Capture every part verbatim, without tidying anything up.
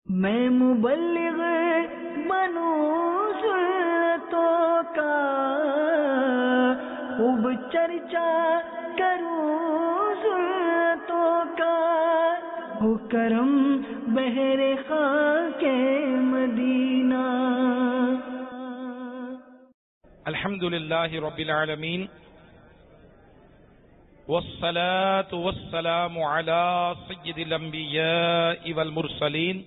میں مبلغ بنوں سنتوں کا، خوب چرچا کروں سنتوں کا، ہو کرم بہر خاک مدینہ۔ الحمد للہ رب العالمین، والصلاة والسلام على سید الانبیاء والمرسلین،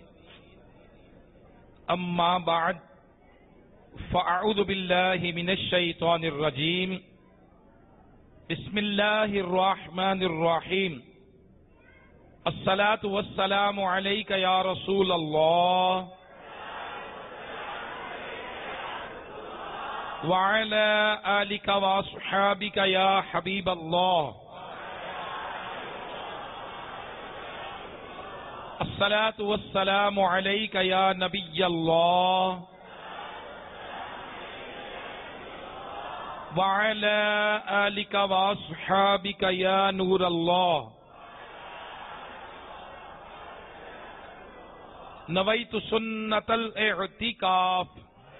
اما بعد فاعوذ باللہ من الشیطان الرجیم، بسم اللہ الرحمن الرحیم، الصلاة والسلام علیک یا رسول اللہ وعلى آلك وأصحابك يا حبيب الله، الصلاة والسلام عليك يا نبي الله وعلى آلك وأصحابك يا نور الله۔ نويت سنة الاعتكاف۔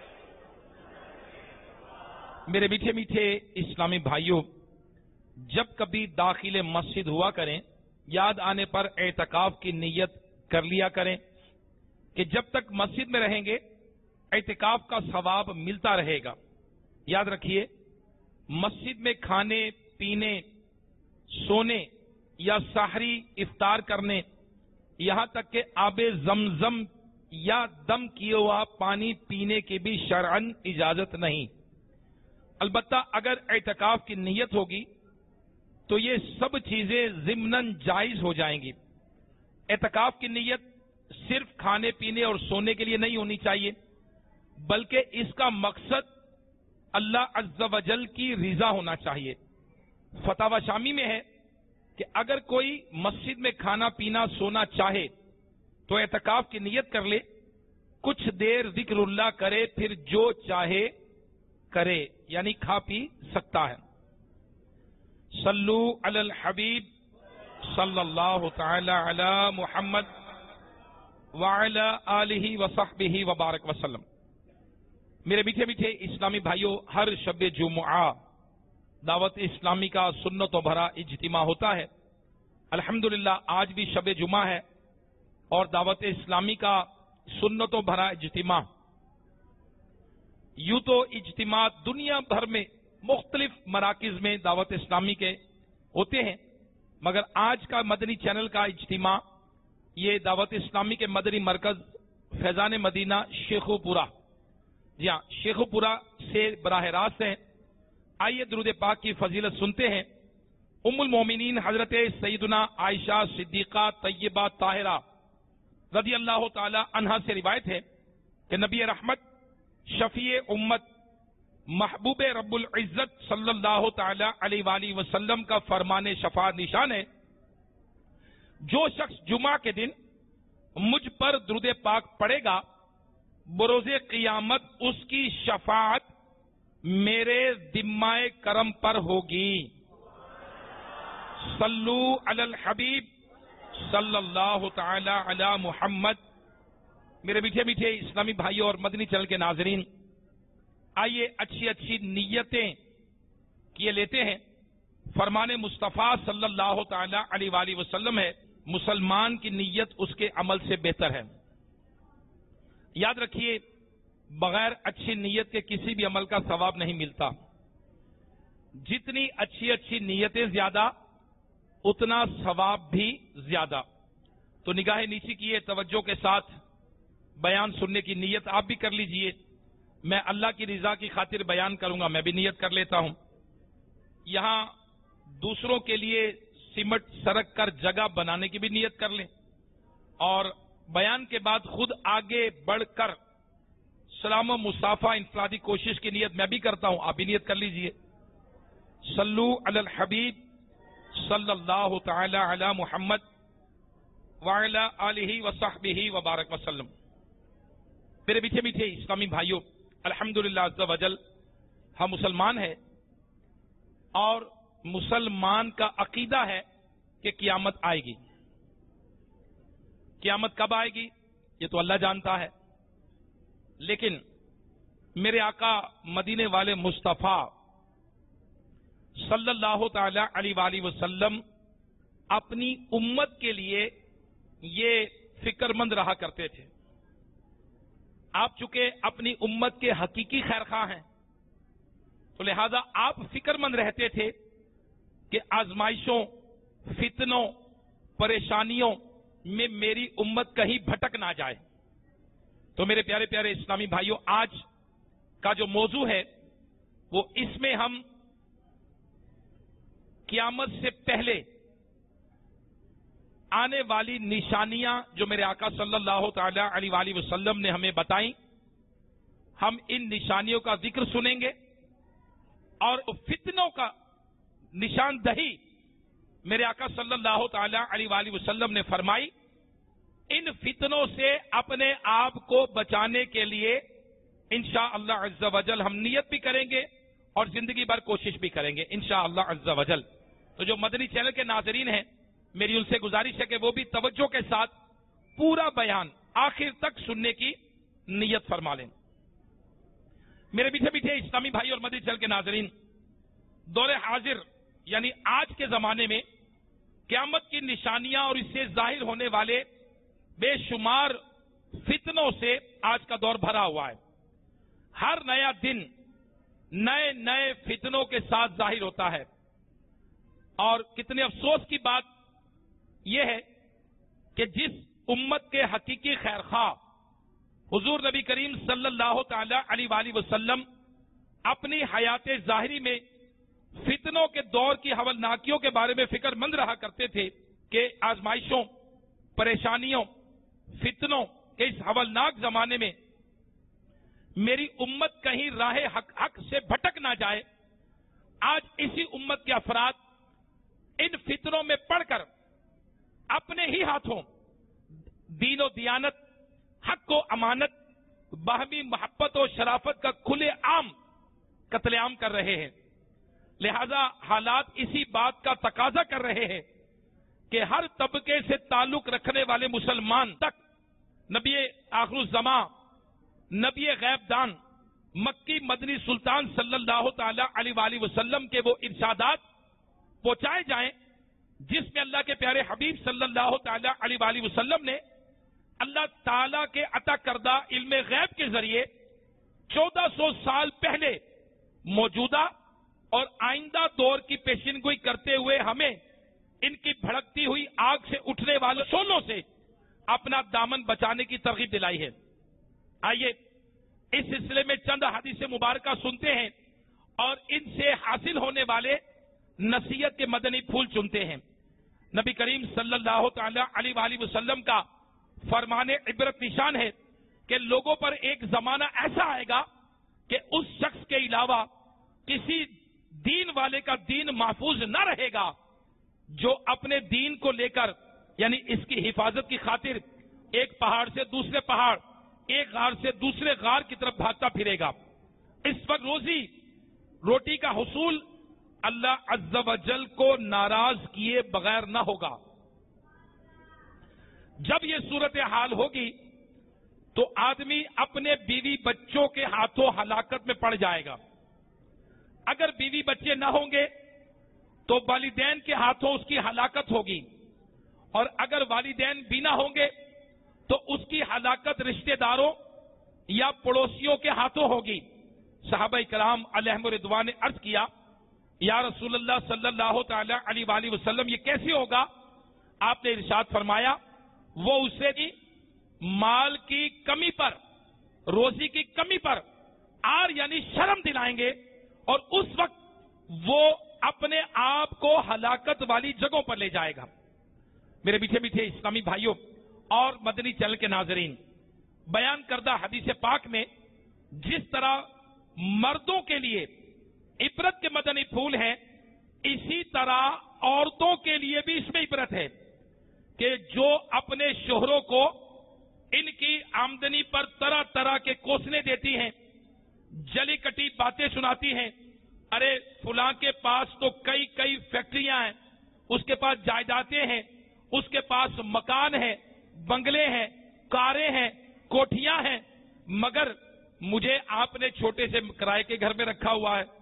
میرے میٹھے میٹھے اسلامی بھائیوں، جب کبھی داخل مسجد ہوا کریں، یاد آنے پر اعتکاف کی نیت کر لیا کریں کہ جب تک مسجد میں رہیں گے اعتکاف کا ثواب ملتا رہے گا۔ یاد رکھیے، مسجد میں کھانے پینے، سونے یا سحری افطار کرنے، یہاں تک کہ آب زمزم یا دم کیا ہوا پانی پینے کی بھی شرعن اجازت نہیں۔ البتہ اگر اعتکاف کی نیت ہوگی تو یہ سب چیزیں ضمناً جائز ہو جائیں گی۔ اعتکاف کی نیت صرف کھانے پینے اور سونے کے لیے نہیں ہونی چاہیے، بلکہ اس کا مقصد اللہ عز و جل کی رضا ہونا چاہیے۔ فتاوی شامی میں ہے کہ اگر کوئی مسجد میں کھانا پینا سونا چاہے تو اعتکاف کی نیت کر لے، کچھ دیر ذکر اللہ کرے، پھر جو چاہے کرے، یعنی کھا پی سکتا ہے۔ صلو علی الحبیب صلی اللہ تعالی علی محمد وعلی آلہ وصحبہ وبارک وسلم۔ میرے میٹھے میٹھے اسلامی بھائیوں، ہر شب جمعہ دعوت اسلامی کا سنت و بھرا اجتماع ہوتا ہے۔ الحمدللہ آج بھی شب جمعہ ہے اور دعوت اسلامی کا سنت و بھرا اجتماع۔ یوں تو اجتماع دنیا بھر میں مختلف مراکز میں دعوت اسلامی کے ہوتے ہیں، مگر آج کا مدنی چینل کا اجتماع یہ دعوت اسلامی کے مدنی مرکز فیضان مدینہ شیخو پورہ، جی ہاں شیخو پورہ سے براہ راست ہیں۔ آئیے درود پاک کی فضیلت سنتے ہیں۔ ام المومنین حضرت سیدنا عائشہ صدیقہ طیبہ طاہرہ رضی اللہ تعالی عنہا سے روایت ہے کہ نبی رحمت شفیع امت محبوب رب العزت صلی اللہ تعالی علیہ وآلہ وسلم کا فرمان شفاعت نشان ہے، جو شخص جمعہ کے دن مجھ پر درود پاک پڑھے گا، بروز قیامت اس کی شفاعت میرے ذمہ کرم پر ہوگی۔ صلو علی الحبیب صلی اللہ تعالی علی محمد۔ میرے میٹھے میٹھے اسلامی بھائیوں اور مدنی چینل کے ناظرین، آئیے اچھی اچھی نیتیں کیے لیتے ہیں۔ فرمان مصطفیٰ صلی اللہ تعالی علیہ وآلہ وسلم ہے، مسلمان کی نیت اس کے عمل سے بہتر ہے۔ یاد رکھیے، بغیر اچھی نیت کے کسی بھی عمل کا ثواب نہیں ملتا۔ جتنی اچھی اچھی نیتیں زیادہ، اتنا ثواب بھی زیادہ۔ تو نگاہ نیچی کیے، توجہ کے ساتھ بیان سننے کی نیت آپ بھی کر لیجئے۔ میں اللہ کی رضا کی خاطر بیان کروں گا، میں بھی نیت کر لیتا ہوں۔ یہاں دوسروں کے لیے سمٹ سڑک کر جگہ بنانے کی بھی نیت کر لیں، اور بیان کے بعد خود آگے بڑھ کر سلام و مصافحہ انفرادی کوشش کی نیت میں بھی کرتا ہوں، آپ بھی نیت کر لیجئے۔ صلو علی الحبیب صلی اللہ تعالی علی محمد وعلی آلہ وصحبہ وبارک وسلم۔ میرے میٹھے میٹھے اسلامی بھائیوں، الحمدللہ عز و جل ہم مسلمان ہیں، اور مسلمان کا عقیدہ ہے کہ قیامت آئے گی۔ قیامت کب آئے گی؟ یہ تو اللہ جانتا ہے، لیکن میرے آقا مدینے والے مصطفیٰ صلی اللہ تعالی علیہ وآلہ وسلم اپنی امت کے لیے یہ فکر مند رہا کرتے تھے. آپ چونکہ اپنی امت کے حقیقی خیر خواہ ہیں تو لہذا آپ فکر مند رہتے تھے کہ آزمائشوں، فتنوں، پریشانیوں میں میری امت کہیں بھٹک نہ جائے. تو میرے پیارے پیارے اسلامی بھائیوں، آج کا جو موضوع ہے وہ اس میں ہم قیامت سے پہلے آنے والی نشانیاں جو میرے آقا صلی اللہ تعالی علیہ وآلہ وسلم نے ہمیں بتائیں، ہم ان نشانیوں کا ذکر سنیں گے اور فتنوں کا نشاندہی میرے آقا صلی اللہ تعالی علیہ وآلہ وسلم نے فرمائی. ان فتنوں سے اپنے آپ کو بچانے کے لیے انشاءاللہ عز و جل ہم نیت بھی کریں گے اور زندگی بھر کوشش بھی کریں گے انشاءاللہ عز و جل. تو جو مدنی چینل کے ناظرین ہیں، میری ان سے گزارش ہے کہ وہ بھی توجہ کے ساتھ پورا بیان آخر تک سننے کی نیت فرما لیں. میرے پیچھے پیچھے اسلامی بھائی اور مدنی چینل کے ناظرین، دور حاضر یعنی آج کے زمانے میں قیامت کی نشانیاں اور اس سے ظاہر ہونے والے بے شمار فتنوں سے آج کا دور بھرا ہوا ہے. ہر نیا دن نئے نئے فتنوں کے ساتھ ظاہر ہوتا ہے، اور کتنے افسوس کی بات یہ ہے کہ جس امت کے حقیقی خیر خواہ حضور نبی کریم صلی اللہ تعالی علیہ وآلہ وسلم اپنی حیات ظاہری میں فتنوں کے دور کی ہولناکیوں کے بارے میں فکر مند رہا کرتے تھے کہ آزمائشوں، پریشانیوں، فتنوں کے اس ہولناک زمانے میں میری امت کہیں راہ حق حق سے بھٹک نہ جائے. آج اسی امت کے افراد ان فتنوں میں پڑھ کر اپنے ہی ہاتھوں دین و دیانت، حق و امانت، باہمی محبت و شرافت کا کھلے عام قتل عام کر رہے ہیں. لہذا حالات اسی بات کا تقاضا کر رہے ہیں کہ ہر طبقے سے تعلق رکھنے والے مسلمان تک نبی آخر الزماں، نبی غیب دان، مکی مدنی سلطان صلی اللہ تعالی علیہ وآلہ وسلم کے وہ ارشادات پہنچائے جائیں جس میں اللہ کے پیارے حبیب صلی اللہ تعالی علیہ وآلہ وسلم نے اللہ تعالی کے عطا کردہ علم غیب کے ذریعے چودہ سو سال پہلے موجودہ اور آئندہ دور کی پیشین گوئی کرتے ہوئے ہمیں ان کی بھڑکتی ہوئی آگ سے اٹھنے والے شعلوں سے اپنا دامن بچانے کی ترغیب دلائی ہے. آئیے اس سلسلے میں چند حدیث مبارکہ سنتے ہیں اور ان سے حاصل ہونے والے نصیحت کے مدنی پھول چنتے ہیں. نبی کریم صلی اللہ تعالی علیہ وآلہ وسلم کا فرمان عبرت نشان ہے کہ لوگوں پر ایک زمانہ ایسا آئے گا کہ اس شخص کے علاوہ کسی دین والے کا دین محفوظ نہ رہے گا جو اپنے دین کو لے کر یعنی اس کی حفاظت کی خاطر ایک پہاڑ سے دوسرے پہاڑ، ایک غار سے دوسرے غار کی طرف بھاگتا پھرے گا. اس وقت روزی روٹی کا حصول اللہ عز و جل کو ناراض کیے بغیر نہ ہوگا. جب یہ صورتحال ہوگی تو آدمی اپنے بیوی بچوں کے ہاتھوں ہلاکت میں پڑ جائے گا. اگر بیوی بچے نہ ہوں گے تو والدین کے ہاتھوں اس کی ہلاکت ہوگی، اور اگر والدین بھی نہ ہوں گے تو اس کی ہلاکت رشتہ داروں یا پڑوسیوں کے ہاتھوں ہوگی. صحابہ کرام علیہم رضوان نے عرض کیا، یا رسول اللہ صلی اللہ تعالی علیہ وآلہ وسلم یہ کیسے ہوگا؟ آپ نے ارشاد فرمایا، وہ اسے کی مال کی کمی پر، روزی کی کمی پر آر یعنی شرم دلائیں گے، اور اس وقت وہ اپنے آپ کو ہلاکت والی جگہوں پر لے جائے گا. میرے پیچھے پیچھے اسلامی بھائیوں اور مدنی چینل کے ناظرین، بیان کردہ حدیث پاک میں جس طرح مردوں کے لیے عبرت کے مدنی پھول ہیں، اسی طرح عورتوں کے لیے بھی اس میں عبرت ہے کہ جو اپنے شوہروں کو ان کی آمدنی پر طرح طرح کے کوسنے دیتی ہیں، جلی کٹی باتیں سناتی ہیں. ارے فلاں کے پاس تو کئی کئی فیکٹریاں ہیں، اس کے پاس جائیدادیں ہیں، اس کے پاس مکان ہے، بنگلے ہیں، کاریں ہیں, کوٹھیاں ہیں, مگر مجھے آپ نے چھوٹے سے کرائے کے گھر میں رکھا ہوا ہے.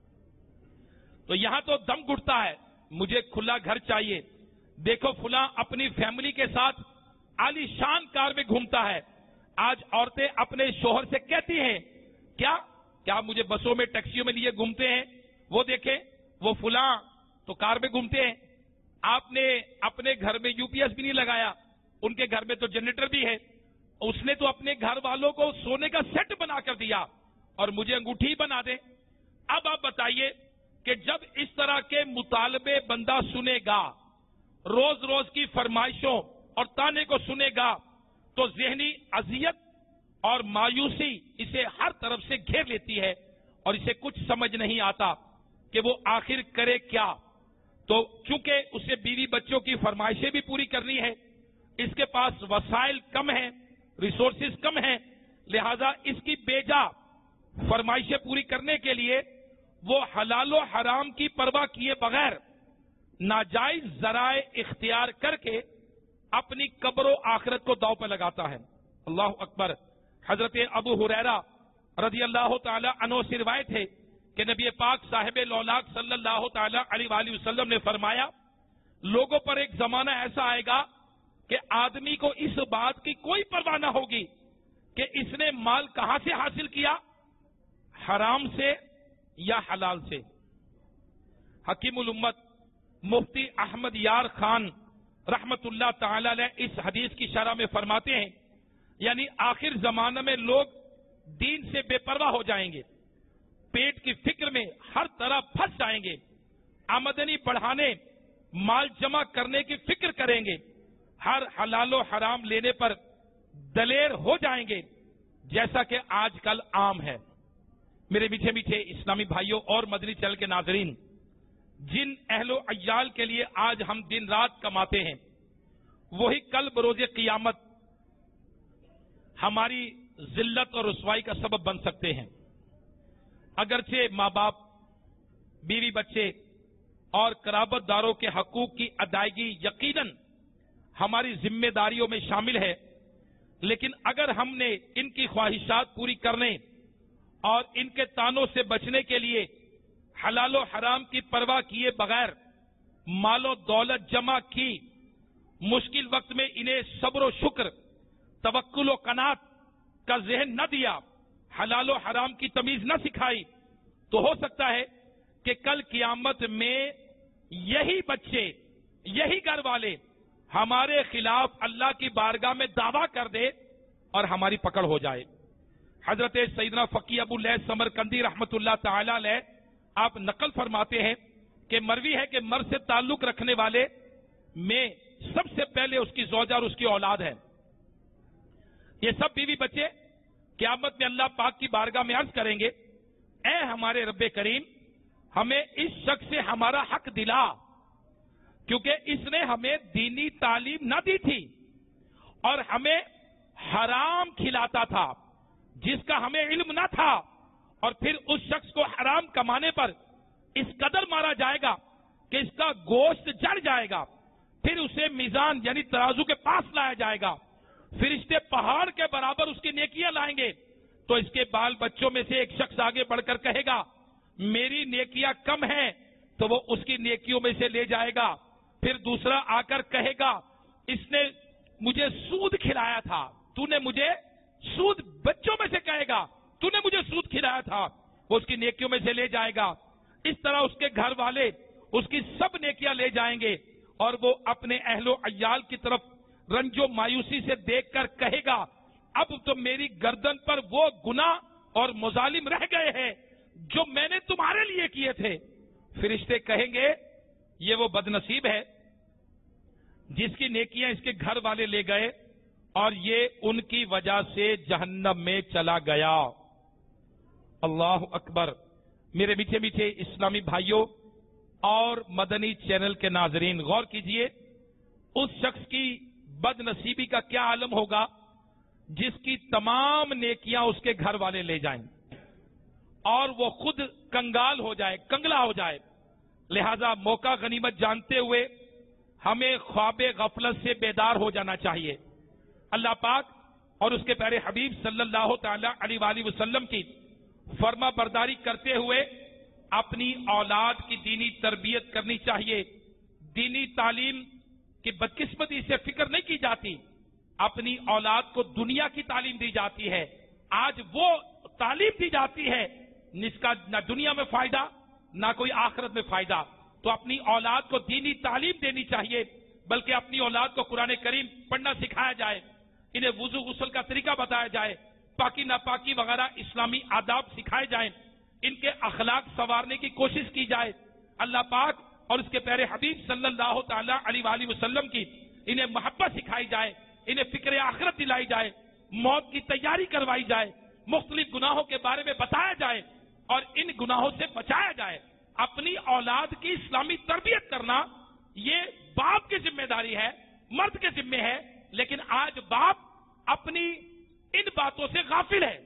تو یہاں تو دم گھٹتا ہے, مجھے کھلا گھر چاہیے. دیکھو فلاں اپنی فیملی کے ساتھ عالی شان کار میں گھومتا ہے. آج عورتیں اپنے شوہر سے کہتی ہیں کیا کیا مجھے بسوں میں ٹیکسیوں میں لیے گھومتے ہیں, وہ دیکھیں وہ فلاں تو کار میں گھومتے ہیں. آپ نے اپنے گھر میں یو پی ایس بھی نہیں لگایا, ان کے گھر میں تو جنریٹر بھی ہے. اس نے تو اپنے گھر والوں کو سونے کا سیٹ بنا کر دیا اور مجھے انگوٹھی بنا دے. اب آپ بتائیے کہ جب اس طرح کے مطالبے بندہ سنے گا, روز روز کی فرمائشوں اور تانے کو سنے گا, تو ذہنی اذیت اور مایوسی اسے ہر طرف سے گھیر لیتی ہے اور اسے کچھ سمجھ نہیں آتا کہ وہ آخر کرے کیا. تو چونکہ اسے بیوی بچوں کی فرمائشیں بھی پوری کرنی ہے, اس کے پاس وسائل کم ہیں, ریسورسز کم ہیں, لہذا اس کی بیجا فرمائشیں پوری کرنے کے لیے وہ حلال و حرام کی پرواہ کیے بغیر ناجائز ذرائع اختیار کر کے اپنی قبر و آخرت کو داؤ پہ لگاتا ہے. اللہ اکبر. حضرت ابو ہریرہ رضی اللہ تعالی عنہ سے روایت ہے کہ نبی پاک صاحب لولاک صلی اللہ تعالی علیہ وآلہ وسلم نے فرمایا, لوگوں پر ایک زمانہ ایسا آئے گا کہ آدمی کو اس بات کی کوئی پرواہ نہ ہوگی کہ اس نے مال کہاں سے حاصل کیا, حرام سے یا حلال سے. حکیم الامت مفتی احمد یار خان رحمت اللہ تعالی علیہ اس حدیث کی شرح میں فرماتے ہیں, یعنی آخر زمانہ میں لوگ دین سے بے پرواہ ہو جائیں گے, پیٹ کی فکر میں ہر طرح پھنس جائیں گے, آمدنی بڑھانے مال جمع کرنے کی فکر کریں گے, ہر حلال و حرام لینے پر دلیر ہو جائیں گے جیسا کہ آج کل عام ہے. میرے میٹھے میٹھے اسلامی بھائیوں اور مدنی چینل کے ناظرین, جن اہل و عیال کے لیے آج ہم دن رات کماتے ہیں وہی کل بروز قیامت ہماری ذلت اور رسوائی کا سبب بن سکتے ہیں. اگرچہ ماں باپ, بیوی بچے اور قرابت داروں کے حقوق کی ادائیگی یقیناً ہماری ذمہ داریوں میں شامل ہے, لیکن اگر ہم نے ان کی خواہشات پوری کرنے اور ان کے تانوں سے بچنے کے لیے حلال و حرام کی پرواہ کیے بغیر مال و دولت جمع کی, مشکل وقت میں انہیں صبر و شکر, توکل و قناعت کا ذہن نہ دیا, حلال و حرام کی تمیز نہ سکھائی, تو ہو سکتا ہے کہ کل قیامت میں یہی بچے, یہی گھر والے ہمارے خلاف اللہ کی بارگاہ میں دعویٰ کر دے اور ہماری پکڑ ہو جائے. حضرت سیدنا فقی ابو لیث سمرقندی رحمت اللہ تعالی علیہ آپ نقل فرماتے ہیں کہ مروی ہے کہ مرد سے تعلق رکھنے والے میں سب سے پہلے اس کی زوجہ اور اس کی اولاد ہے. یہ سب بیوی بچے قیامت میں اللہ پاک کی بارگاہ میں عرض کریں گے, اے ہمارے رب کریم ہمیں اس شخص سے ہمارا حق دلا, کیونکہ اس نے ہمیں دینی تعلیم نہ دی تھی اور ہمیں حرام کھلاتا تھا جس کا ہمیں علم نہ تھا, اور پھر اس شخص کو حرام کمانے پر اس قدر مارا جائے گا کہ اس کا گوشت جڑ جائے گا, پھر اسے میزان یعنی ترازو کے پاس لایا جائے گا, فرشتے پہاڑ کے برابر اس کی نیکیاں لائیں گے, تو اس کے بال بچوں میں سے ایک شخص آگے بڑھ کر کہے گا میری نیکیاں کم ہیں, تو وہ اس کی نیکیوں میں سے لے جائے گا. پھر دوسرا آ کر کہے گا اس نے مجھے سود کھلایا تھا, تو نے مجھے سود, بچوں میں سے کہے گا تو نے مجھے سود کھلایا تھا, وہ اس کی نیکیوں میں سے لے جائے گا. اس طرح اس کے گھر والے اس کی سب نیکیاں لے جائیں گے اور وہ اپنے اہل و عیال کی طرف رنج و مایوسی سے دیکھ کر کہے گا اب تو میری گردن پر وہ گناہ اور مظالم رہ گئے ہیں جو میں نے تمہارے لیے کیے تھے. فرشتے کہیں گے یہ وہ بدنصیب ہے جس کی نیکیاں اس کے گھر والے لے گئے اور یہ ان کی وجہ سے جہنم میں چلا گیا. اللہ اکبر. میرے میٹھے میٹھے اسلامی بھائیوں اور مدنی چینل کے ناظرین, غور کیجئے اس شخص کی بد نصیبی کا کیا عالم ہوگا جس کی تمام نیکیاں اس کے گھر والے لے جائیں اور وہ خود کنگال ہو جائے, کنگلا ہو جائے. لہذا موقع غنیمت جانتے ہوئے ہمیں خواب غفلت سے بیدار ہو جانا چاہیے. اللہ پاک اور اس کے پیارے حبیب صلی اللہ تعالی علیہ وآلہ وسلم کی فرما برداری کرتے ہوئے اپنی اولاد کی دینی تربیت کرنی چاہیے. دینی تعلیم کی بدقسمتی سے فکر نہیں کی جاتی، اپنی اولاد کو دنیا کی تعلیم دی جاتی ہے. آج وہ تعلیم دی جاتی ہے جس کا نہ دنیا میں فائدہ نہ کوئی آخرت میں فائدہ. تو اپنی اولاد کو دینی تعلیم دینی چاہیے، بلکہ اپنی اولاد کو قرآن کریم پڑھنا سکھایا جائے، انہیں وضو غسل کا طریقہ بتایا جائے، پاکی ناپاکی وغیرہ اسلامی آداب سکھائے جائیں، ان کے اخلاق سنوارنے کی کوشش کی جائے. اللہ پاک اور اس کے پیارے حبیب صلی اللہ تعالی علیہ وآلہ وسلم کی انہیں محبت سکھائی جائے، انہیں فکر آخرت دلائی جائے، موت کی تیاری کروائی جائے، مختلف گناہوں کے بارے میں بتایا جائے اور ان گناہوں سے بچایا جائے. اپنی اولاد کی اسلامی تربیت کرنا یہ باپ کی ذمہ داری ہے، مرد کے ذمہ ہے. لیکن آج باپ اپنی ان باتوں سے غافل ہے،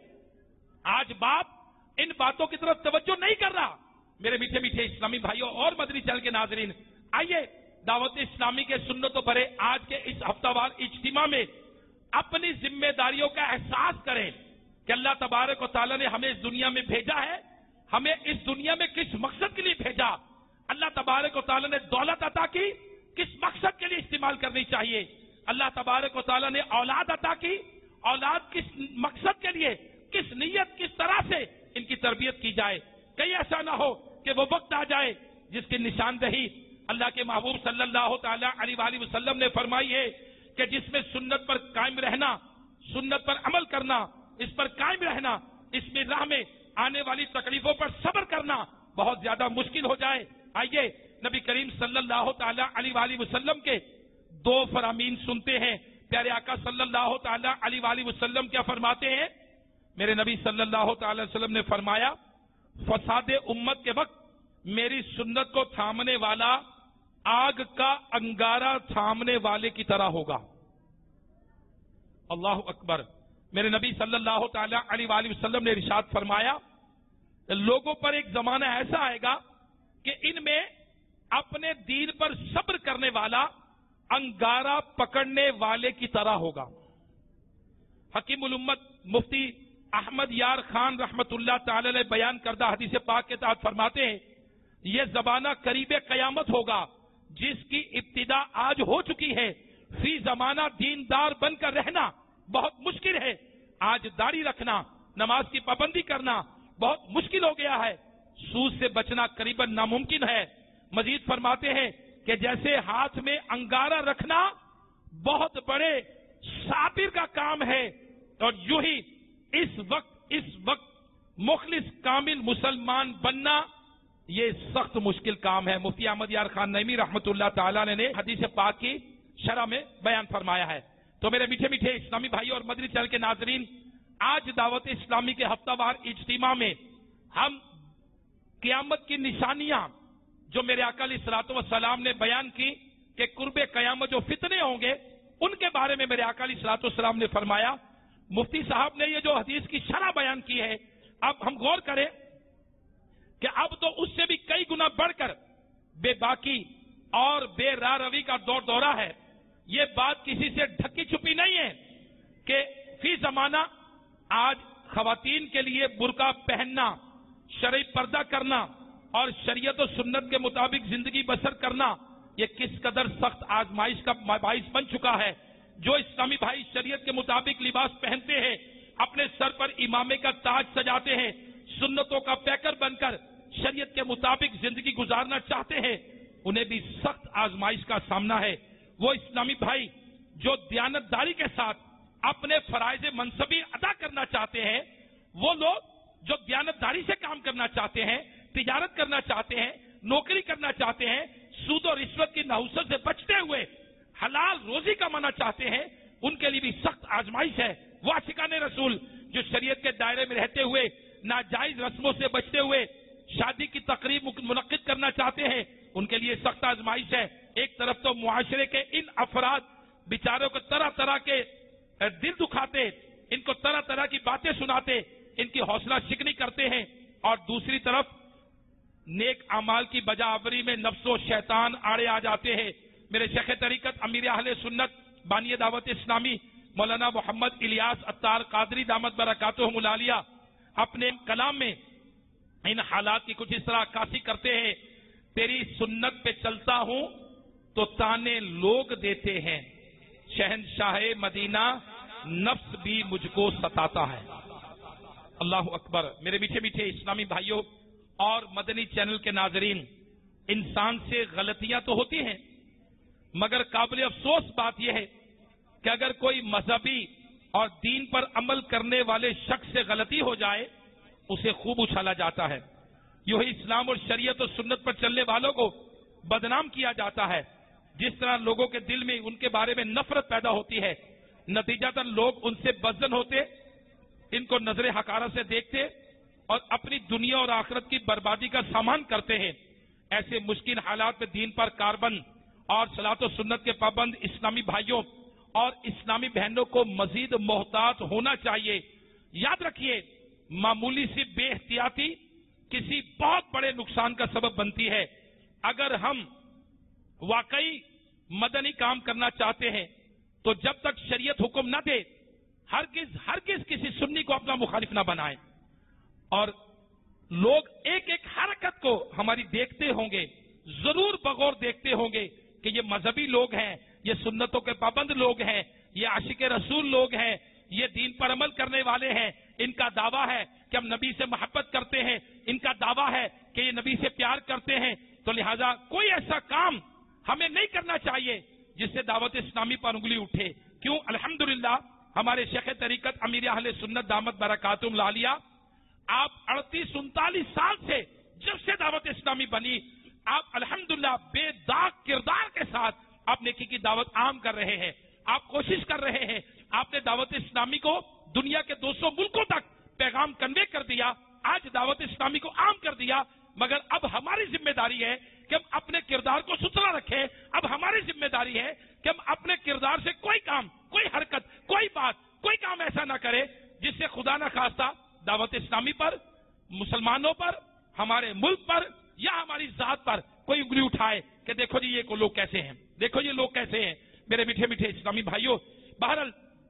آج باپ ان باتوں کی طرف توجہ نہیں کر رہا. میرے میٹھے میٹھے اسلامی بھائیوں اور مدنی چینل کے ناظرین، آئیے دعوت اسلامی کے سنتوں بھرے آج کے اس ہفتہ وار اجتماع میں اپنی ذمہ داریوں کا احساس کریں کہ اللہ تبارک و تعالیٰ نے ہمیں اس دنیا میں بھیجا ہے، ہمیں اس دنیا میں کس مقصد کے لیے بھیجا. اللہ تبارک و تعالیٰ نے دولت عطا کی، کس مقصد کے لیے استعمال کرنی چاہیے. اللہ تبارک و تعالیٰ نے اولاد عطا کی، اولاد کس مقصد کے لیے، کس نیت، کس طرح سے ان کی تربیت کی جائے. کہیں ایسا نہ ہو کہ وہ وقت آ جائے جس کی نشاندہی اللہ کے محبوب صلی اللہ تعالی علیہ وآلہ وسلم نے فرمائی ہے کہ جس میں سنت پر قائم رہنا، سنت پر عمل کرنا، اس پر قائم رہنا، اس میں راہ میں آنے والی تکلیفوں پر صبر کرنا بہت زیادہ مشکل ہو جائے. آئیے نبی کریم صلی اللہ تعالی علیہ وآلہ وسلم کے دو فرامین سنتے ہیں. پیارے آقا صلی اللہ تعالی علیہ وآلہ وسلم کیا فرماتے ہیں؟ میرے نبی صلی اللہ تعالی وسلم نے فرمایا، فساد امت کے وقت میری سنت کو تھامنے والا آگ کا انگارہ تھامنے والے کی طرح ہوگا. اللہ اکبر. میرے نبی صلی اللہ تعالی علیہ وآلہ وسلم نے ارشاد فرمایا، لوگوں پر ایک زمانہ ایسا آئے گا کہ ان میں اپنے دین پر صبر کرنے والا انگارہ پکڑنے والے کی طرح ہوگا. حکیم الامت مفتی احمد یار خان رحمت اللہ تعالی علیہ بیان کردہ حدیث پاک کے تحت فرماتے ہیں، یہ زمانہ قریب قیامت ہوگا جس کی ابتدا آج ہو چکی ہے. فی زمانہ دیندار بن کر رہنا بہت مشکل ہے. آج داڑھی رکھنا، نماز کی پابندی کرنا بہت مشکل ہو گیا ہے. سود سے بچنا قریباً ناممکن ہے. مزید فرماتے ہیں کہ جیسے ہاتھ میں انگارہ رکھنا بہت بڑے صابر کا کام ہے، اور یوں ہی اس وقت اس وقت مخلص کامل مسلمان بننا یہ سخت مشکل کام ہے. مفتی احمد یار خان نعیمی رحمت اللہ تعالی نے حدیث پاک کی شرح میں بیان فرمایا ہے. تو میرے میٹھے میٹھے اسلامی بھائی اور مدنی چینل کے ناظرین، آج دعوت اسلامی کے ہفتہ وار اجتماع میں ہم قیامت کی نشانیاں جو میرے آقا علیہ الصلوۃ والسلام نے بیان کی کہ قرب قیامت جو فتنے ہوں گے ان کے بارے میں میرے آقا علیہ الصلوۃ والسلام نے فرمایا. مفتی صاحب نے یہ جو حدیث کی شرح بیان کی ہے، اب ہم غور کریں کہ اب تو اس سے بھی کئی گنا بڑھ کر بے باکی اور بے راہ روی کا دور دورہ ہے. یہ بات کسی سے ڈھکی چھپی نہیں ہے کہ فی زمانہ آج خواتین کے لیے برقع پہننا، شرعی پردہ کرنا اور شریعت و سنت کے مطابق زندگی بسر کرنا یہ کس قدر سخت آزمائش کا باعث بن چکا ہے. جو اسلامی بھائی شریعت کے مطابق لباس پہنتے ہیں، اپنے سر پر امامے کا تاج سجاتے ہیں، سنتوں کا پیکر بن کر شریعت کے مطابق زندگی گزارنا چاہتے ہیں، انہیں بھی سخت آزمائش کا سامنا ہے. وہ اسلامی بھائی جو دیانتداری کے ساتھ اپنے فرائض منصبی ادا کرنا چاہتے ہیں، وہ لوگ جو دیانتداری سے کام کرنا چاہتے ہیں، تجارت کرنا چاہتے ہیں، نوکری کرنا چاہتے ہیں، سود و رشوت کی نحوست سے بچتے ہوئے حلال روزی کمانا چاہتے ہیں، ان کے لیے بھی سخت آزمائش ہے. وہ عاشقان رسول جو شریعت کے دائرے میں رہتے ہوئے ناجائز رسموں سے بچتے ہوئے شادی کی تقریب منعقد کرنا چاہتے ہیں، ان کے لیے سخت آزمائش ہے. ایک طرف تو معاشرے کے ان افراد بیچاروں کو طرح طرح کے دل دکھاتے، ان کو طرح طرح کی باتیں سناتے، ان کی حوصلہ شکنی کرتے ہیں، اور دوسری طرف نیک اعمال کی بجاوری میں نفس و شیطان آڑے آ جاتے ہیں. میرے شیخ طریقت امیر اہل سنت بانی دعوت اسلامی مولانا محمد الیاس عطار قادری دامت برکاتہم العالیہ اپنے کلام میں ان حالات کی کچھ اس طرح عکاسی کرتے ہیں. تیری سنت پہ چلتا ہوں تو تانے لوگ دیتے ہیں، شہنشاہ مدینہ نفس بھی مجھ کو ستاتا ہے. اللہ اکبر. میرے میٹھے میٹھے اسلامی بھائیوں اور مدنی چینل کے ناظرین، انسان سے غلطیاں تو ہوتی ہیں، مگر قابل افسوس بات یہ ہے کہ اگر کوئی مذہبی اور دین پر عمل کرنے والے شخص سے غلطی ہو جائے اسے خوب اچھالا جاتا ہے. یوں ہی اسلام اور شریعت اور سنت پر چلنے والوں کو بدنام کیا جاتا ہے. جس طرح لوگوں کے دل میں ان کے بارے میں نفرت پیدا ہوتی ہے، نتیجتاً لوگ ان سے بدظن ہوتے، ان کو نظر حقارت سے دیکھتے اور اپنی دنیا اور آخرت کی بربادی کا سامان کرتے ہیں. ایسے مشکل حالات میں دین پر کاربند اور صلاۃ و سنت کے پابند اسلامی بھائیوں اور اسلامی بہنوں کو مزید محتاط ہونا چاہیے. یاد رکھیے، معمولی سی بے احتیاطی کسی بہت بڑے نقصان کا سبب بنتی ہے. اگر ہم واقعی مدنی کام کرنا چاہتے ہیں تو جب تک شریعت حکم نہ دے ہرگز ہرگز کسی سنی کو اپنا مخالف نہ بنائیں. اور لوگ ایک ایک حرکت کو ہماری دیکھتے ہوں گے، ضرور بغور دیکھتے ہوں گے کہ یہ مذہبی لوگ ہیں، یہ سنتوں کے پابند لوگ ہیں، یہ عاشق رسول لوگ ہیں، یہ دین پر عمل کرنے والے ہیں. ان کا دعویٰ ہے کہ ہم نبی سے محبت کرتے ہیں، ان کا دعویٰ ہے کہ یہ نبی سے پیار کرتے ہیں. تو لہذا کوئی ایسا کام ہمیں نہیں کرنا چاہیے جس سے دعوت اسلامی پر انگلی اٹھے. کیوں؟ الحمدللہ ہمارے شیخ طریقت امیر اہل سنت دامت برکاتہم العالیہ، آپ اڑتیس انتالیس سال سے جب سے دعوت اسلامی بنی، آپ الحمدللہ بے داغ کردار کے ساتھ آپ نیکی کی دعوت عام کر رہے ہیں. آپ کوشش کر رہے ہیں. آپ نے دعوت اسلامی کو دنیا کے دو سو ملکوں تک پیغام کنوے کر دیا، آج دعوت اسلامی کو عام کر دیا. مگر اب ہماری ذمہ داری ہے کہ ہم اپنے کردار کو ستھرا رکھیں. اب ہماری ذمہ داری ہے کہ ہم اپنے کردار سے کوئی کام، کوئی حرکت، کوئی بات، کوئی کام ایسا نہ کرے جس سے خدا نہ خواستہ دعوت اسلامی پر، مسلمانوں پر، ہمارے ملک پر یا ہماری ذات پر کوئی انگلی اٹھائے کہ دیکھو جی یہ لوگ کیسے ہیں، دیکھو یہ لوگ کیسے ہیں. میرے میٹھے میٹھے اسلامی بھائیوں، بہرحال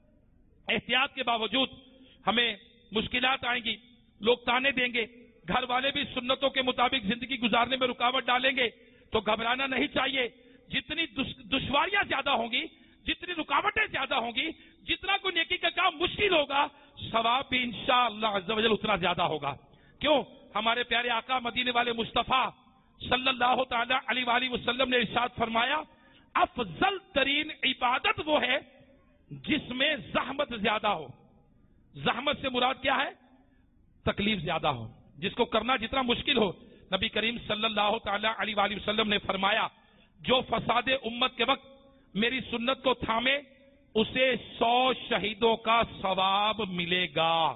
احتیاط کے باوجود ہمیں مشکلات آئیں گی، لوگ تانے دیں گے، گھر والے بھی سنتوں کے مطابق زندگی گزارنے میں رکاوٹ ڈالیں گے. تو گھبرانا نہیں چاہیے. جتنی دشواریاں زیادہ ہوں گی، جتنی رکاوٹیں زیادہ ہوں گی، جتنا کوئی نیکی کا کام مشکل ہوگا، ثواب بھی انشاءاللہ عز و جل اتنا زیادہ ہوگا. کیوں؟ ہمارے پیارے آقا مدینے والے مصطفیٰ صلی اللہ تعالی علیہ وآلہ وسلم نے ارشاد فرمایا، افضل ترین عبادت وہ ہے جس میں زحمت زیادہ ہو. زحمت سے مراد کیا ہے؟ تکلیف زیادہ ہو، جس کو کرنا جتنا مشکل ہو. نبی کریم صلی اللہ تعالی علیہ وآلہ وسلم نے فرمایا، جو فساد امت کے وقت میری سنت کو تھامے اسے سو شہیدوں کا ثواب ملے گا.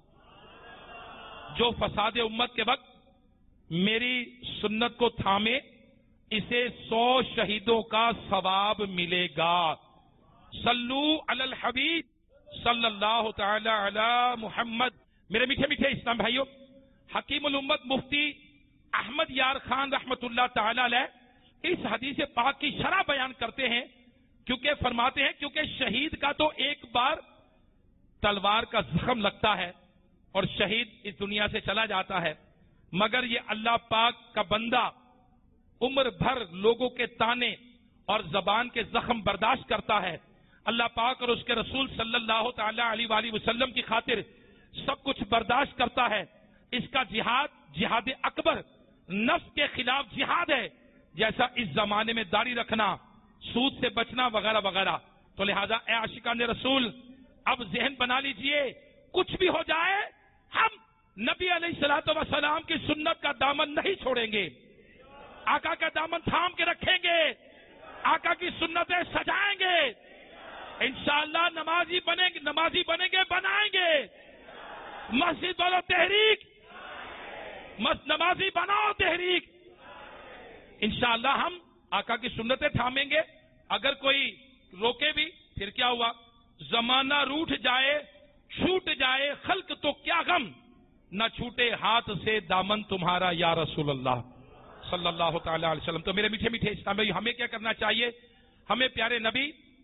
جو فساد امت کے وقت میری سنت کو تھامے اسے سو شہیدوں کا ثواب ملے گا. صلو علی الحبیب صلی اللہ تعالی علی محمد. میرے میٹھے میٹھے اسلام بھائیوں، حکیم الامت مفتی احمد یار خان رحمت اللہ تعالی علیہ اس حدیث پاک کی شرح بیان کرتے ہیں، کیونکہ فرماتے ہیں کیونکہ شہید کا تو ایک بار تلوار کا زخم لگتا ہے اور شہید اس دنیا سے چلا جاتا ہے، مگر یہ اللہ پاک کا بندہ عمر بھر لوگوں کے تانے اور زبان کے زخم برداشت کرتا ہے. اللہ پاک اور اس کے رسول صلی اللہ تعالی علیہ وآلہ وسلم کی خاطر سب کچھ برداشت کرتا ہے. اس کا جہاد جہاد اکبر، نفس کے خلاف جہاد ہے، جیسا اس زمانے میں داڑھی رکھنا، سود سے بچنا وغیرہ وغیرہ. تو لہذا اے عاشقان رسول، اب ذہن بنا لیجئے، کچھ بھی ہو جائے ہم نبی علیہ الصلوۃ والسلام کی سنت کا دامن نہیں چھوڑیں گے. آقا کا دامن تھام کے رکھیں گے، آقا کی سنتیں سجائیں گے، انشاءاللہ نمازی بنیں گے، نمازی بنیں گے، بنائیں گے. مسجد والو تحریک، نمازی بناؤ تحریک. انشاءاللہ ہم آقا کی سنتیں تھامیں گے. اگر کوئی روکے بھی پھر کیا ہوا؟ زمانہ روٹھ جائے، چھوٹ جائے خلق تو کیا غم، نہ چھوٹے ہاتھ سے دامن تمہارا یا رسول اللہ صلی اللہ تعالی علیہ وسلم. تو میرے میٹھے میٹھے اسلام بھائی، ہمیں کیا کرنا چاہیے؟ ہمیں پیارے نبی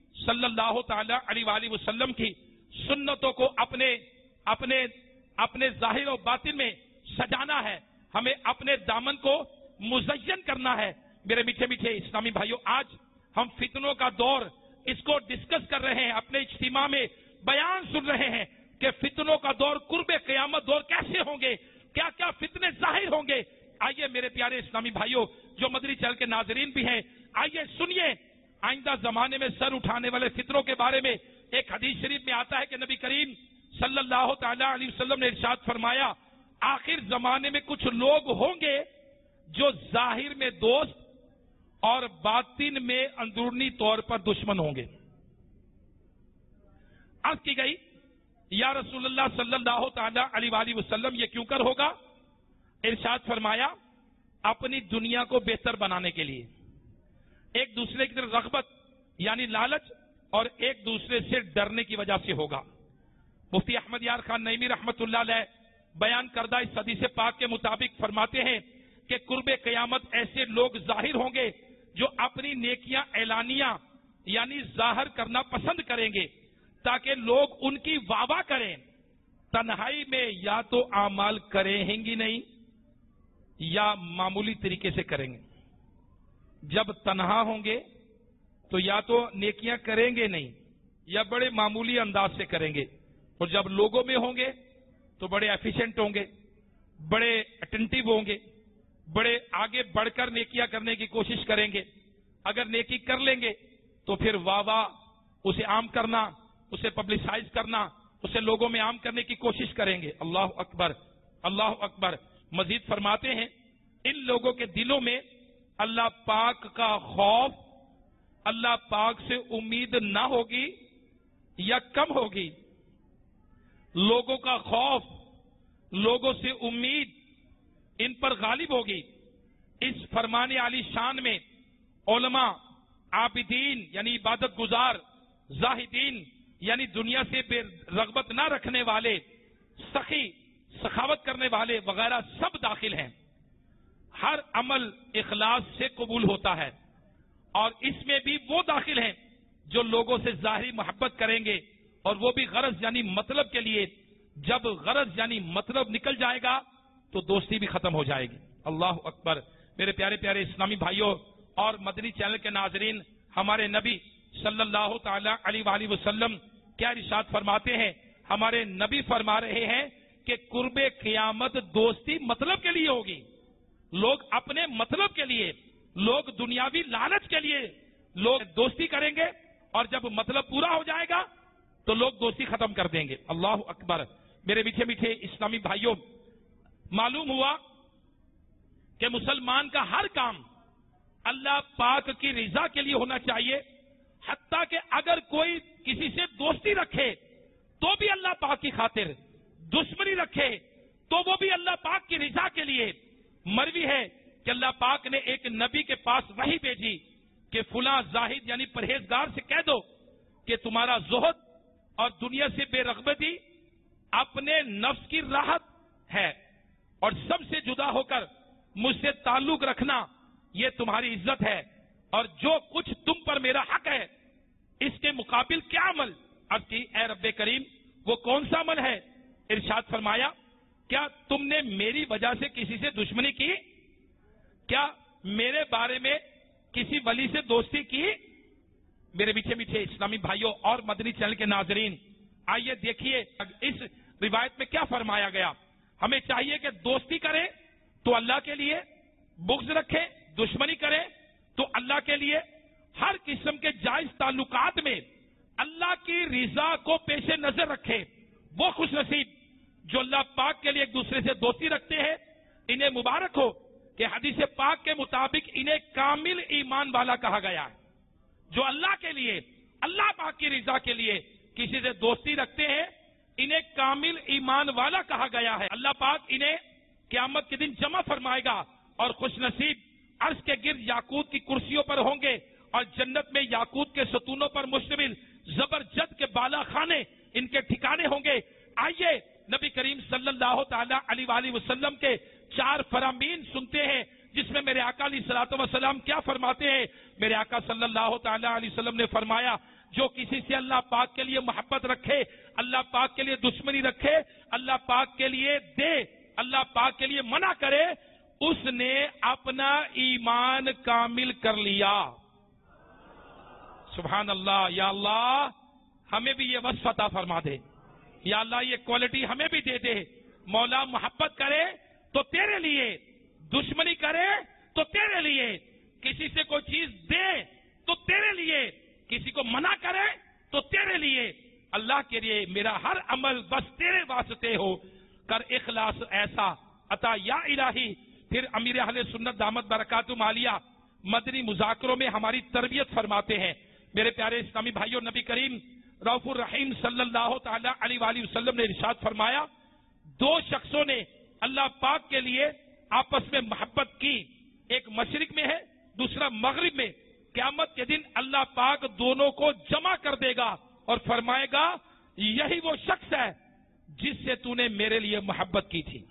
صلی اللہ تعالی علیہ وآلہ وسلم کی سنتوں کو اپنے اپنے اپنے ظاہر و باطن میں سجانا ہے، ہمیں اپنے دامن کو مزین کرنا ہے۔ میرے میٹھے میٹھے اسلامی بھائیوں، آج ہم فتنوں کا دور اس کو ڈسکس کر رہے ہیں، اپنے اجتماع میں بیان سن رہے ہیں کہ فتنوں کا دور، قرب قیامت دور کیسے ہوں گے، کیا کیا فتنے ظاہر ہوں گے۔ آئیے میرے پیارے اسلامی بھائیوں جو مدنی چینل کے ناظرین بھی ہیں، آئیے سنیے آئندہ زمانے میں سر اٹھانے والے فتنوں کے بارے میں۔ ایک حدیث شریف میں آتا ہے کہ نبی کریم صلی اللہ تعالی علیہ وسلم نے ارشاد فرمایا، آخر زمانے میں کچھ لوگ ہوں گے جو ظاہر میں دوست اور باطن میں اندرونی طور پر دشمن ہوں گے۔ عرض کی گئی یا رسول اللہ صلی اللہ تعالی علیہ وآلہ وسلم یہ کیوں کر ہوگا؟ ارشاد فرمایا اپنی دنیا کو بہتر بنانے کے لیے، ایک دوسرے کی طرف رغبت یعنی لالچ اور ایک دوسرے سے ڈرنے کی وجہ سے ہوگا۔ مفتی احمد یار خان نعیمی رحمت اللہ علیہ بیان کردہ اس حدیث پاک کے مطابق فرماتے ہیں کہ قرب قیامت ایسے لوگ ظاہر ہوں گے جو اپنی نیکیاں اعلانیہ یعنی ظاہر کرنا پسند کریں گے تاکہ لوگ ان کی واہ واہ کریں۔ تنہائی میں یا تو اعمال کریں گی نہیں یا معمولی طریقے سے کریں گے۔ جب تنہا ہوں گے تو یا تو نیکیاں کریں گے نہیں یا بڑے معمولی انداز سے کریں گے، اور جب لوگوں میں ہوں گے تو بڑے ایفیشینٹ ہوں گے، بڑے اٹینٹیو ہوں گے، بڑے آگے بڑھ کر نیکیاں کرنے کی کوشش کریں گے۔ اگر نیکی کر لیں گے تو پھر واہ واہ، اسے عام کرنا، اسے پبلسائز کرنا، اسے لوگوں میں عام کرنے کی کوشش کریں گے۔ اللہ اکبر، اللہ اکبر۔ مزید فرماتے ہیں ان لوگوں کے دلوں میں اللہ پاک کا خوف، اللہ پاک سے امید نہ ہوگی یا کم ہوگی۔ لوگوں کا خوف، لوگوں سے امید ان پر غالب ہوگی۔ اس فرمان عالی شان میں علماء، عابدین یعنی عبادت گزار، زاہدین یعنی دنیا سے بے رغبت نہ رکھنے والے، سخی سخاوت کرنے والے وغیرہ سب داخل ہیں۔ ہر عمل اخلاص سے قبول ہوتا ہے، اور اس میں بھی وہ داخل ہیں جو لوگوں سے ظاہری محبت کریں گے، اور وہ بھی غرض یعنی مطلب کے لیے۔ جب غرض یعنی مطلب نکل جائے گا تو دوستی بھی ختم ہو جائے گی۔ اللہ اکبر۔ میرے پیارے پیارے اسلامی بھائیوں اور مدنی چینل کے ناظرین، ہمارے نبی صلی اللہ تعالی علیہ وآلہ وسلم کیا ارشاد فرماتے ہیں؟ ہمارے نبی فرما رہے ہیں کہ قرب قیامت دوستی مطلب کے لیے ہوگی۔ لوگ اپنے مطلب کے لیے، لوگ دنیاوی لالچ کے لیے لوگ دوستی کریں گے، اور جب مطلب پورا ہو جائے گا تو لوگ دوستی ختم کر دیں گے۔ اللہ اکبر۔ میرے میٹھے میٹھے اسلامی بھائیوں، معلوم ہوا کہ مسلمان کا ہر کام اللہ پاک کی رضا کے لیے ہونا چاہیے، حتیٰ کہ اگر کوئی کسی سے دوستی رکھے تو بھی اللہ پاک کی خاطر، دشمنی رکھے تو وہ بھی اللہ پاک کی رضا کے لیے۔ مروی ہے کہ اللہ پاک نے ایک نبی کے پاس وحی بھیجی کہ فلاں زاہد یعنی پرہیزگار سے کہہ دو کہ تمہارا زہد اور دنیا سے بے رغبتی اپنے نفس کی راحت ہے، اور سب سے جدا ہو کر مجھ سے تعلق رکھنا یہ تمہاری عزت ہے، اور جو کچھ تم پر میرا حق ہے اس کے مقابل کیا عمل؟ عرض کی اے رب کریم وہ کون سا عمل ہے؟ ارشاد فرمایا کیا تم نے میری وجہ سے کسی سے دشمنی کی؟ کیا میرے بارے میں کسی ولی سے دوستی کی؟ میرے میٹھے میٹھے اسلامی بھائیوں اور مدنی چینل کے ناظرین، آئیے دیکھیے اس روایت میں کیا فرمایا گیا۔ ہمیں چاہیے کہ دوستی کریں تو اللہ کے لیے، بغض رکھیں، دشمنی کریں تو اللہ کے لیے، ہر قسم کے جائز تعلقات میں اللہ کی رضا کو پیش نظر رکھے۔ وہ خوش نصیب جو اللہ پاک کے لیے ایک دوسرے سے دوستی رکھتے ہیں، انہیں مبارک ہو کہ حدیث پاک کے مطابق انہیں کامل ایمان والا کہا گیا ہے۔ جو اللہ کے لیے، اللہ پاک کی رضا کے لیے کسی سے دوستی رکھتے ہیں، انہیں کامل ایمان والا کہا گیا ہے۔ اللہ پاک انہیں قیامت کے دن جمع فرمائے گا، اور خوش نصیب عرش کے گرد یاقوت کی کرسیوں پر ہوں گے، اور جنت میں یاقوت کے ستونوں پر مشتمل زبرجد کے بالا خانے ان کے ٹھکانے ہوں گے۔ آئیے نبی کریم صلی اللہ تعالی علیہ وآلہ وسلم کے چار فرامین سنتے ہیں، جس میں میرے آقا علیہ الصلوۃ والسلام کیا فرماتے ہیں۔ میرے آقا صلی اللہ تعالی علیہ وسلم نے فرمایا جو کسی سے اللہ پاک کے لیے محبت رکھے، اللہ پاک کے لیے دشمنی رکھے، اللہ پاک کے لیے دے، اللہ پاک کے لیے منع کرے، اس نے اپنا ایمان کامل کر لیا۔ سبحان اللہ۔ یا اللہ ہمیں بھی یہ وصف عطا فرما دے، یا اللہ یہ کوالٹی ہمیں بھی دے دے۔ مولا محبت کرے تو تیرے لیے، دشمنی کرے تو تیرے لیے، کسی سے کوئی چیز دے تو تیرے لیے، کسی کو منع کرے تو تیرے لیے، اللہ کے لیے میرا ہر عمل بس تیرے واسطے ہو کر، اخلاص ایسا عطا یا الہی۔ پھر امیر اہل سنت دامت برکاتہم عالیہ مدنی مذاکروں میں ہماری تربیت فرماتے ہیں۔ میرے پیارے اسلامی بھائیوں، نبی کریم رؤوف الرحیم صلی اللہ تعالی علیہ وآلہ وسلم نے ارشاد فرمایا، دو شخصوں نے اللہ پاک کے لیے آپس میں محبت کی، ایک مشرق میں ہے دوسرا مغرب میں، قیامت کے دن اللہ پاک دونوں کو جمع کر دے گا اور فرمائے گا یہی وہ شخص ہے جس سے تو نے میرے لیے محبت کی تھی۔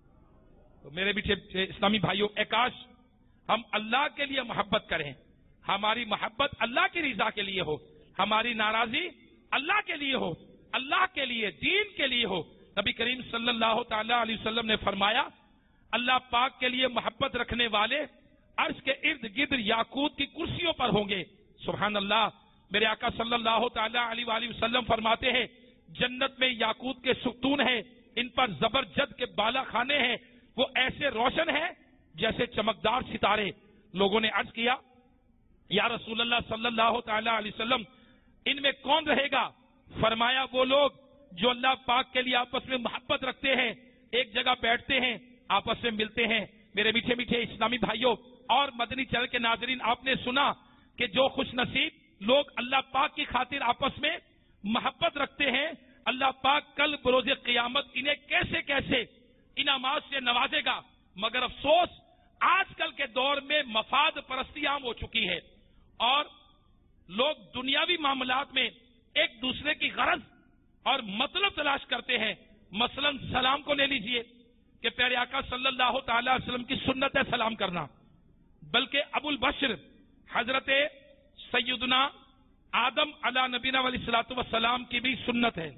تو میرے بیچے اسلامی بھائیوں، اکاش ہم اللہ کے لیے محبت کریں، ہماری محبت اللہ کی رضا کے لیے ہو، ہماری ناراضی اللہ کے لیے ہو، اللہ کے لیے، دین کے لیے ہو۔ نبی کریم صلی اللہ تعالی علیہ وسلم نے فرمایا، اللہ پاک کے لیے محبت رکھنے والے عرش کے ارد گرد یاقوت کی کرسیوں پر ہوں گے۔ سبحان اللہ۔ میرے آقا صلی اللہ تعالی علیہ وآلہ وسلم فرماتے ہیں، جنت میں یاقوت کے ستون ہیں، ان پر زبرجد کے بالا خانے ہیں، وہ ایسے روشن ہیں جیسے چمکدار ستارے۔ لوگوں نے عرض کیا، یا رسول اللہ صلی اللہ تعالی علیہ وسلم ان میں کون رہے گا؟ فرمایا، وہ لوگ جو اللہ پاک کے لیے آپس میں محبت رکھتے ہیں، ایک جگہ بیٹھتے ہیں، آپس میں ملتے ہیں۔ میرے میٹھے میٹھے اسلامی بھائیوں اور مدنی چینل کے ناظرین، آپ نے سنا کہ جو خوش نصیب لوگ اللہ پاک کی خاطر آپس میں محبت رکھتے ہیں، اللہ پاک کل بروز قیامت انہیں کیسے کیسے انعامات سے نوازے گا۔ مگر افسوس آج کل کے دور میں مفاد پرستی عام ہو چکی ہے اور لوگ دنیاوی معاملات میں ایک دوسرے کی غرض اور مطلب تلاش کرتے ہیں۔ مثلا سلام کو لے لیجئے کہ پیارے آقا صلی اللہ تعالی علیہ وسلم کی سنت ہے سلام کرنا، بلکہ ابو البشر حضرت سیدنا آدم علی نبینا علیہ الصلوۃ والسلام کی بھی سنت ہے،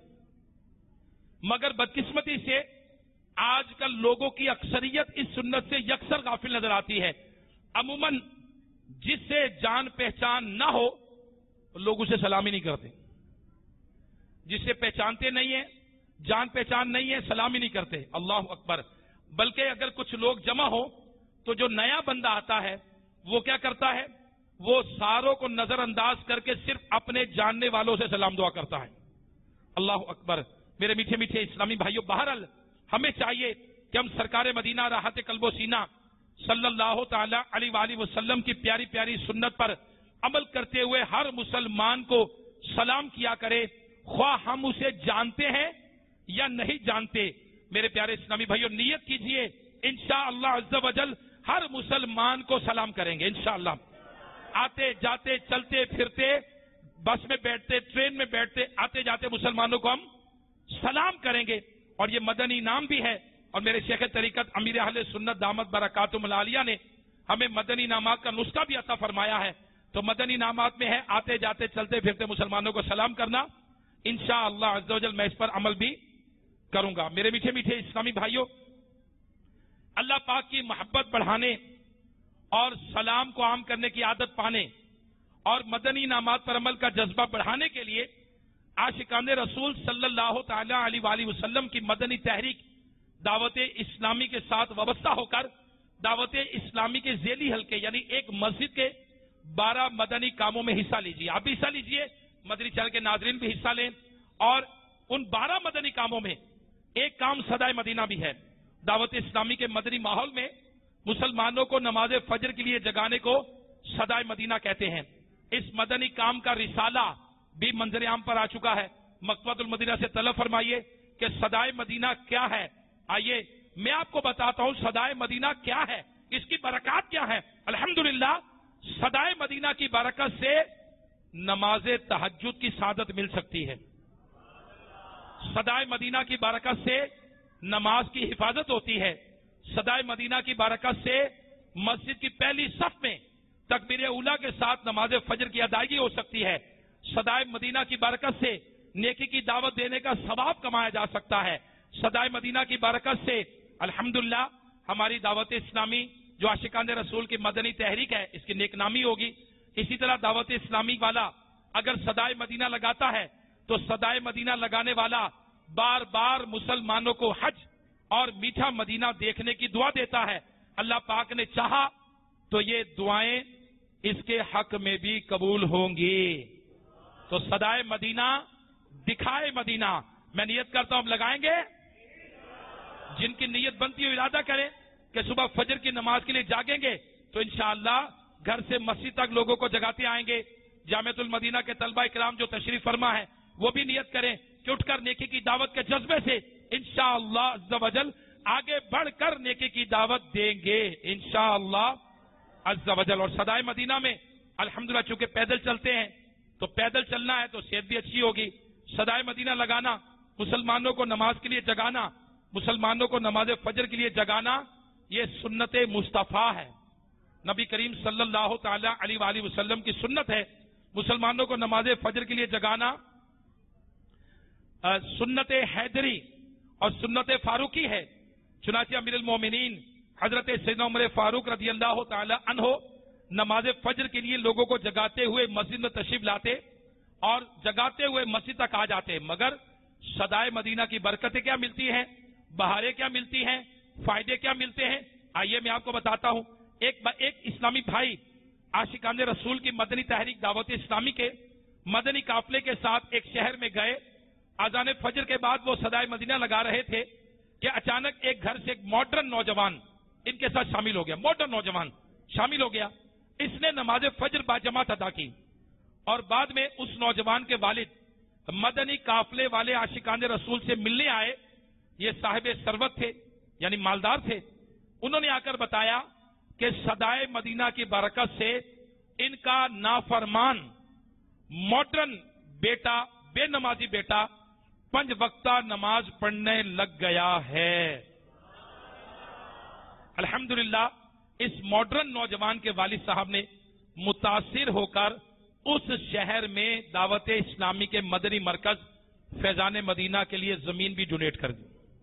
مگر بدقسمتی سے آج کل لوگوں کی اکثریت اس سنت سے یکسر غافل نظر آتی ہے۔ عموماً جس سے جان پہچان نہ ہو لوگ اسے سلام ہی نہیں کرتے، جس سے پہچانتے نہیں ہیں، جان پہچان نہیں ہے، سلام ہی نہیں کرتے۔ اللہ اکبر۔ بلکہ اگر کچھ لوگ جمع ہو تو جو نیا بندہ آتا ہے وہ کیا کرتا ہے؟ وہ ساروں کو نظر انداز کر کے صرف اپنے جاننے والوں سے سلام دعا کرتا ہے۔ اللہ اکبر۔ میرے میٹھے میٹھے اسلامی بھائیوں، بہرحال ہمیں چاہیے کہ ہم سرکار مدینہ راحت قلب و سینہ صلی اللہ تعالی علیہ وآلہ وسلم کی پیاری پیاری سنت پر عمل کرتے ہوئے ہر مسلمان کو سلام کیا کرے، خواہ ہم اسے جانتے ہیں یا نہیں جانتے۔ میرے پیارے اسلامی بھائیوں، نیت کیجئے انشاءاللہ عز و جل ہر مسلمان کو سلام کریں گے انشاءاللہ۔ آتے جاتے چلتے پھرتے، بس میں بیٹھتے، ٹرین میں بیٹھتے، آتے جاتے مسلمانوں کو ہم سلام کریں گے، اور یہ مدنی نام بھی ہے۔ اور میرے شیخ طریقت امیر اہل سنت دامت برکاتہم العالیہ نے ہمیں مدنی نامات کا نسخہ بھی عطا فرمایا ہے۔ تو مدنی نامات میں ہے آتے جاتے چلتے پھرتے مسلمانوں کو سلام کرنا۔ انشاءاللہ عز و جل میں اس پر عمل بھی کروں گا۔ میرے میٹھے میٹھے اسلامی بھائیوں، اللہ پاک کی محبت بڑھانے اور سلام کو عام کرنے کی عادت پانے اور مدنی نامات پر عمل کا جذبہ بڑھانے کے لیے عاشقان رسول صلی اللہ تعالی علیہ وآلہ وسلم کی مدنی تحریک دعوت اسلامی کے ساتھ وابستہ ہو کر دعوت اسلامی کے ذیلی حلقے یعنی ایک مسجد کے بارہ مدنی کاموں میں حصہ لیجیے۔ آپ بھی حصہ لیجیے، مدنی چینل کے ناظرین بھی حصہ لیں۔ اور ان بارہ مدنی کاموں میں ایک کام صدائے مدینہ بھی ہے۔ دعوت اسلامی کے مدنی ماحول میں مسلمانوں کو نماز فجر کے لیے جگانے کو صدائے مدینہ کہتے ہیں۔ اس مدنی کام کا رسالہ بھی منظر عام پر آ چکا ہے۔ مکتبۃ المدینہ سے طلب فرمائیے کہ صدائے مدینہ کیا ہے۔ آئیے میں آپ کو بتاتا ہوں صدائے مدینہ کیا ہے، اس کی برکات کیا ہے۔ الحمدللہ صدائے مدینہ کی برکت سے نماز تہجد کی سعادت مل سکتی ہے۔ صدائے مدینہ کی برکت سے نماز کی حفاظت ہوتی ہے۔ صدائے مدینہ کی برکت سے مسجد کی پہلی صف میں تکبیر اولیٰ کے ساتھ نماز فجر کی ادائیگی ہو سکتی ہے۔ सदाए मदीना की बरकत से नेकी की दावत देने का सवाब कमाया जा सकता है। सदाए मदीना की बरकत से अल्हम्दुलिल्लाह हमारी दावत इस्लामी जो आशिकान रसूल की मदनी तहरीक है इसकी नेकनामी होगी। इसी तरह दावत इस्लामी वाला अगर सदाए मदीना लगाता है तो सदाए मदीना लगाने वाला बार बार मुसलमानों को हज और मीठा मदीना देखने की दुआ देता है। अल्लाह पाक ने चाहा तो ये दुआएं इसके हक में भी कबूल होंगी। तो सदाए मदीना दिखाए मदीना, मैं नियत करता हूं हम लगाएंगे। जिनकी नियत बनती है इरादा करें कि सुबह फजर की नमाज के लिए जागेंगे तो इंशाअल्लाह घर से मस्जिद तक लोगों को जगाते आएंगे। जामिअतुल मदीना के तलबा इकराम जो तशरीफ फरमा है वो भी नियत करें कि उठकर नेकी की दावत के जज्बे से इंशाअल्लाह अज़्ज़ा वजल आगे बढ़कर नेकी की दावत देंगे इंशाअल्लाह अज़्ज़ा वजल। और सदाए मदीना में अल्हम्दुलिल्लाह चूंकि पैदल चलते हैं तो पैदल चलना है तो सेहत भी अच्छी होगी। सदाए मदीना लगाना, मुसलमानों को नमाज के लिए जगाना, मुसलमानों को नमाज फजर के लिए जगाना, ये सुन्नत मुस्तफा है। नबी करीम सल्लल्लाहु ताला अलैहि वसल्लम की सुन्नत है मुसलमानों को नमाज फजर के लिए जगाना। सुन्नत हैदरी और सुन्नत फारूकी है। चुनाचे अमीरुल मोमिनीन हजरत सैयदना उमर फारूक रज़ी अल्लाह ताला अन्हो नमाज फजर के लिए लोगों को जगाते हुए मस्जिद में तशरीफ लाते और जगाते हुए मस्जिद तक आ जाते। मगर सदाए मदीना की बरकतें क्या मिलती हैं, बहारें क्या मिलती हैं, फायदे क्या मिलते हैं, आइए मैं आपको बताता हूं। एक एक इस्लामी भाई आशिकान रसूल की मदनी तहरीक दावत इस्लामी के मदनी काफले के साथ एक शहर में गए। अजान फजर के बाद वो सदाए मदीना लगा रहे थे कि अचानक एक घर से एक मॉडर्न नौजवान इनके साथ शामिल हो गया। मॉडर्न नौजवान शामिल हो गया। इसने नमाज फजर बाजमात अदा की और बाद में उस नौजवान के वालिद मदनी काफले वाले आशिकान रसूल से मिलने आए। ये साहिब सरवत थे यानी मालदार थे। उन्होंने आकर बताया कि सदाए मदीना की बरकत से इनका नाफरमान मॉडर्न बेटा, बेनमाजी बेटा पंज वक्ता नमाज पढ़ने लग गया है। अल्हम्दुलिल्लाह इस मॉडर्न नौजवान के वालिद साहब ने मुतासिर होकर उस शहर में दावत इस्लामी के मदनी मरकज फैजान मदीना के लिए जमीन भी डोनेट कर दी।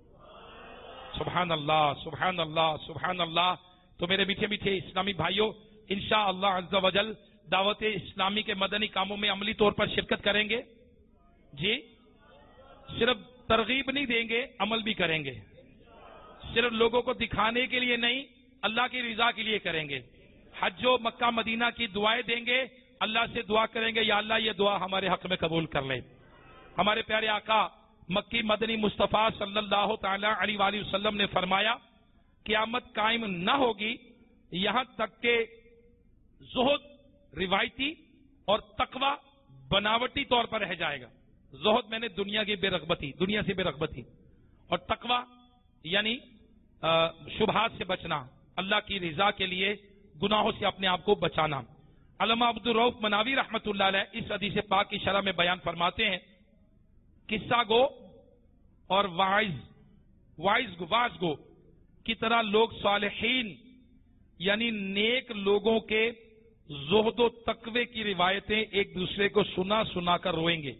सुभान अल्लाह, सुभान अल्लाह, सुभान अल्लाह। तो मेरे मीठे मीठे इस्लामी भाइयों, इंशाअल्लाह अज़्ज़ा वजल दावत इस्लामी के मदनी कामों में अमली तौर पर शिरकत करेंगे जी। सिर्फ तरगीब नहीं देंगे, अमल भी करेंगे। सिर्फ लोगों को दिखाने के लिए नहीं, अल्लाह की रिजा के लिए करेंगे। हज्जो मक्का मदीना की दुआएं देंगे, अल्लाह से दुआ करेंगे या अल्लाह ये दुआ हमारे हक में कबूल कर ले। हमारे प्यारे आका मक्की मदनी मुस्तफा सल्लल्लाहु ताला अलैहि वसल्लम ने फरमाया क़यामत कायम न होगी यहां तक के ज़ुहद रिवायती और तकवा बनावटी तौर पर रह जाएगा। ज़ुहद मैंने दुनिया की बेरगबती, दुनिया से बेरगबती, और तकवा यानी शुबहात से बचना, अल्लाह की रिजा के लिए गुनाहों से अपने आप को बचाना। अल्लामा अब्दुल रऊफ मनावी रहमतुल्लाह अलैह इस हदीस पाक की शरह में बयान फरमाते हैं, किस्सा गो और वाइज वाइज गो वाज गो की तरह लोग सालिहीन यानी नेक लोगों के ज़ुहद व तकवे की रिवायतें एक दूसरे को सुना सुना कर रोएंगे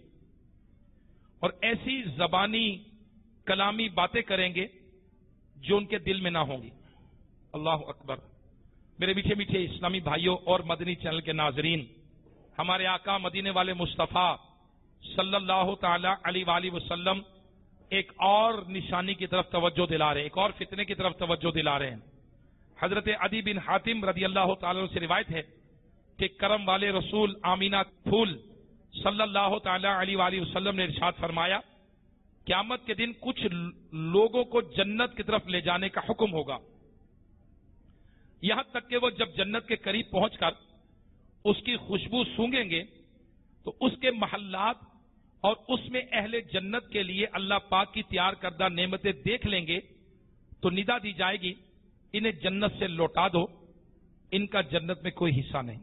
और ऐसी जबानी कलामी बातें करेंगे जो उनके दिल में ना होंगी। अल्लाह अकबर। मेरे मीठे मीठे इस्लामी भाइयों और मदनी चैनल के नाजरीन, हमारे आका मदीने वाले मुस्तफा सल्लल्लाहु ताला अलैहि वसल्लम एक और निशानी की तरफ तवज्जो दिला रहे हैं, एक और फितने की तरफ तवज्जो दिला रहे हैं। हजरत अदी बिन हातिम रदी अल्लाह ताला से रिवायत है कि करम वाले रसूल आमीना फूल सल्लल्लाहु ताला अलैहि वसल्लम ने इरशाद फरमाया, क़यामत के दिन कुछ लोगों को जन्नत की तरफ ले जाने का हुक्म होगा, यहां तक कि वो जब जन्नत के करीब पहुंचकर उसकी खुशबू सूंघेंगे तो उसके महल्लात और उसमें अहले जन्नत के लिए अल्लाह पाक की तैयार करदा नेमतें देख लेंगे तो निदा दी जाएगी, इन्हें जन्नत से लौटा दो, इनका जन्नत में कोई हिस्सा नहीं।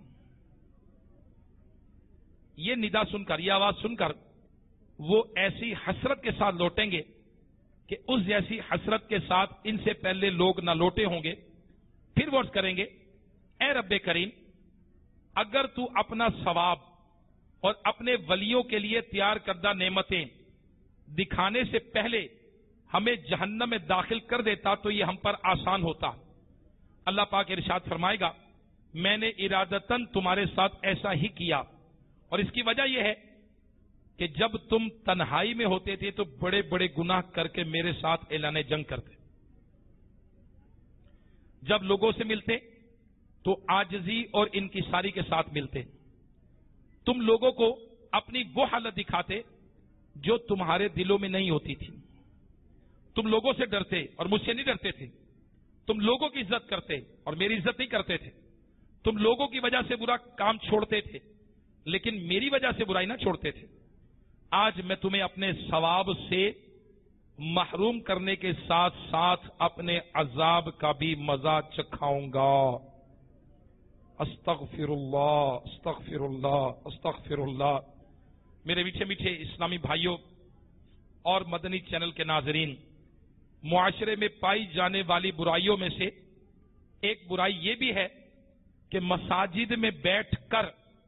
ये निदा सुनकर, यह आवाज सुनकर वो ऐसी हसरत के साथ लौटेंगे कि उस जैसी हसरत के साथ इनसे पहले लोग ना लौटे होंगे। फिर वो अर्ज करेंगे, ए रब्बे करीम, अगर तू अपना सवाब اور اپنے ولیوں کے لیے تیار کردہ نعمتیں دکھانے سے پہلے ہمیں جہنم میں داخل کر دیتا تو یہ ہم پر آسان ہوتا۔ اللہ پاک ارشاد فرمائے گا میں نے ارادتاً تمہارے ساتھ ایسا ہی کیا، اور اس کی وجہ یہ ہے کہ جب تم تنہائی میں ہوتے تھے تو بڑے بڑے گناہ کر کے میرے ساتھ اعلان جنگ کرتے، جب لوگوں سے ملتے تو عاجزی اور انکساری کے ساتھ ملتے، تم لوگوں کو اپنی وہ حالت دکھاتے جو تمہارے دلوں میں نہیں ہوتی تھی، تم لوگوں سے ڈرتے اور مجھ سے نہیں ڈرتے تھے، تم لوگوں کی عزت کرتے اور میری عزت نہیں کرتے تھے، تم لوگوں کی وجہ سے برا کام چھوڑتے تھے لیکن میری وجہ سے برائی نہ چھوڑتے تھے۔ آج میں تمہیں اپنے ثواب سے محروم کرنے کے ساتھ ساتھ اپنے عذاب کا بھی مزہ چکھاؤں گا۔ استغفر اللہ استغفر اللہ استغفر اللہ۔ میرے میٹھے میٹھے اسلامی بھائیوں اور مدنی چینل کے ناظرین، معاشرے میں پائی جانے والی برائیوں میں سے ایک برائی یہ بھی ہے کہ مساجد میں بیٹھ کر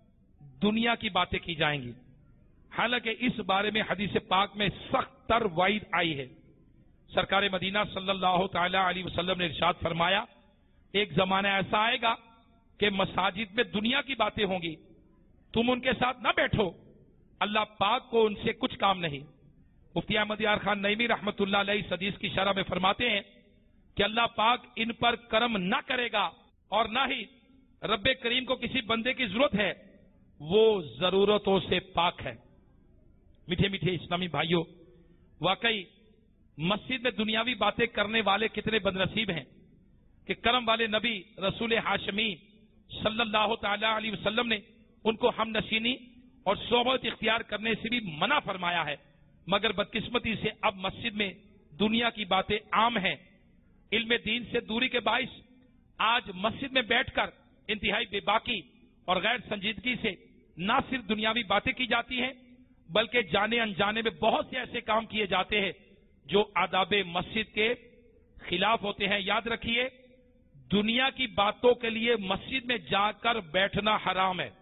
دنیا کی باتیں کی جائیں گی، حالانکہ اس بارے میں حدیث پاک میں سخت تر وعید آئی ہے۔ سرکار مدینہ صلی اللہ تعالی علیہ وسلم نے ارشاد فرمایا ایک زمانہ ایسا آئے گا کہ مساجد میں دنیا کی باتیں ہوں گی، تم ان کے ساتھ نہ بیٹھو، اللہ پاک کو ان سے کچھ کام نہیں۔ مفتی احمد یار خان نعیمی رحمت اللہ علیہ اس حدیث کی شرح میں فرماتے ہیں کہ اللہ پاک ان پر کرم نہ کرے گا اور نہ ہی رب کریم کو کسی بندے کی ضرورت ہے، وہ ضرورتوں سے پاک ہے۔ میٹھے میٹھے اسلامی بھائیوں، واقعی مسجد میں دنیاوی باتیں کرنے والے کتنے بدنصیب ہیں کہ کرم والے نبی رسول ہاشمی صلی اللہ تعالی علیہ وسلم نے ان کو ہم نشینی اور صحبت اختیار کرنے سے بھی منع فرمایا ہے، مگر بدقسمتی سے اب مسجد میں دنیا کی باتیں عام ہیں۔ علم دین سے دوری کے باعث آج مسجد میں بیٹھ کر انتہائی بے باکی اور غیر سنجیدگی سے نہ صرف دنیاوی باتیں کی جاتی ہیں بلکہ جانے انجانے میں بہت سے ایسے کام کیے جاتے ہیں جو آداب مسجد کے خلاف ہوتے ہیں۔ یاد رکھیے دنیا کی باتوں کے لیے مسجد میں جا کر بیٹھنا حرام ہے۔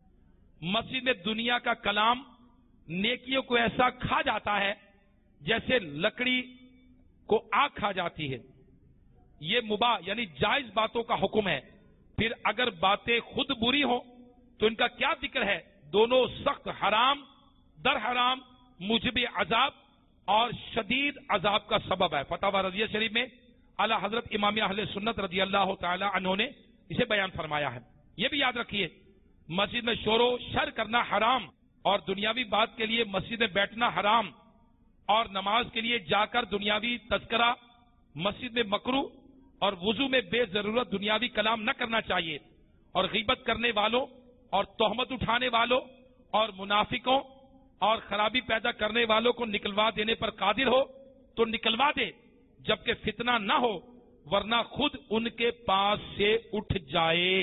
مسجد میں دنیا کا کلام نیکیوں کو ایسا کھا جاتا ہے جیسے لکڑی کو آگ کھا جاتی ہے۔ یہ مباح یعنی جائز باتوں کا حکم ہے، پھر اگر باتیں خود بری ہوں تو ان کا کیا ذکر ہے؟ دونوں سخت حرام در حرام موجب عذاب اور شدید عذاب کا سبب ہے۔ فتاوی رضیہ شریف میں اعلی حضرت امام اہل سنت رضی اللہ تعالی عنہ نے اسے بیان فرمایا ہے۔ یہ بھی یاد رکھیے مسجد میں شور و شر کرنا حرام اور دنیاوی بات کے لیے مسجد میں بیٹھنا حرام، اور نماز کے لیے جا کر دنیاوی تذکرہ مسجد میں مکروہ، اور وضو میں بے ضرورت دنیاوی کلام نہ کرنا چاہیے، اور غیبت کرنے والوں اور تہمت اٹھانے والوں اور منافقوں اور خرابی پیدا کرنے والوں کو نکلوا دینے پر قادر ہو تو نکلوا دے، جبکہ فتنہ نہ ہو ورنہ خود ان کے پاس سے اٹھ جائے۔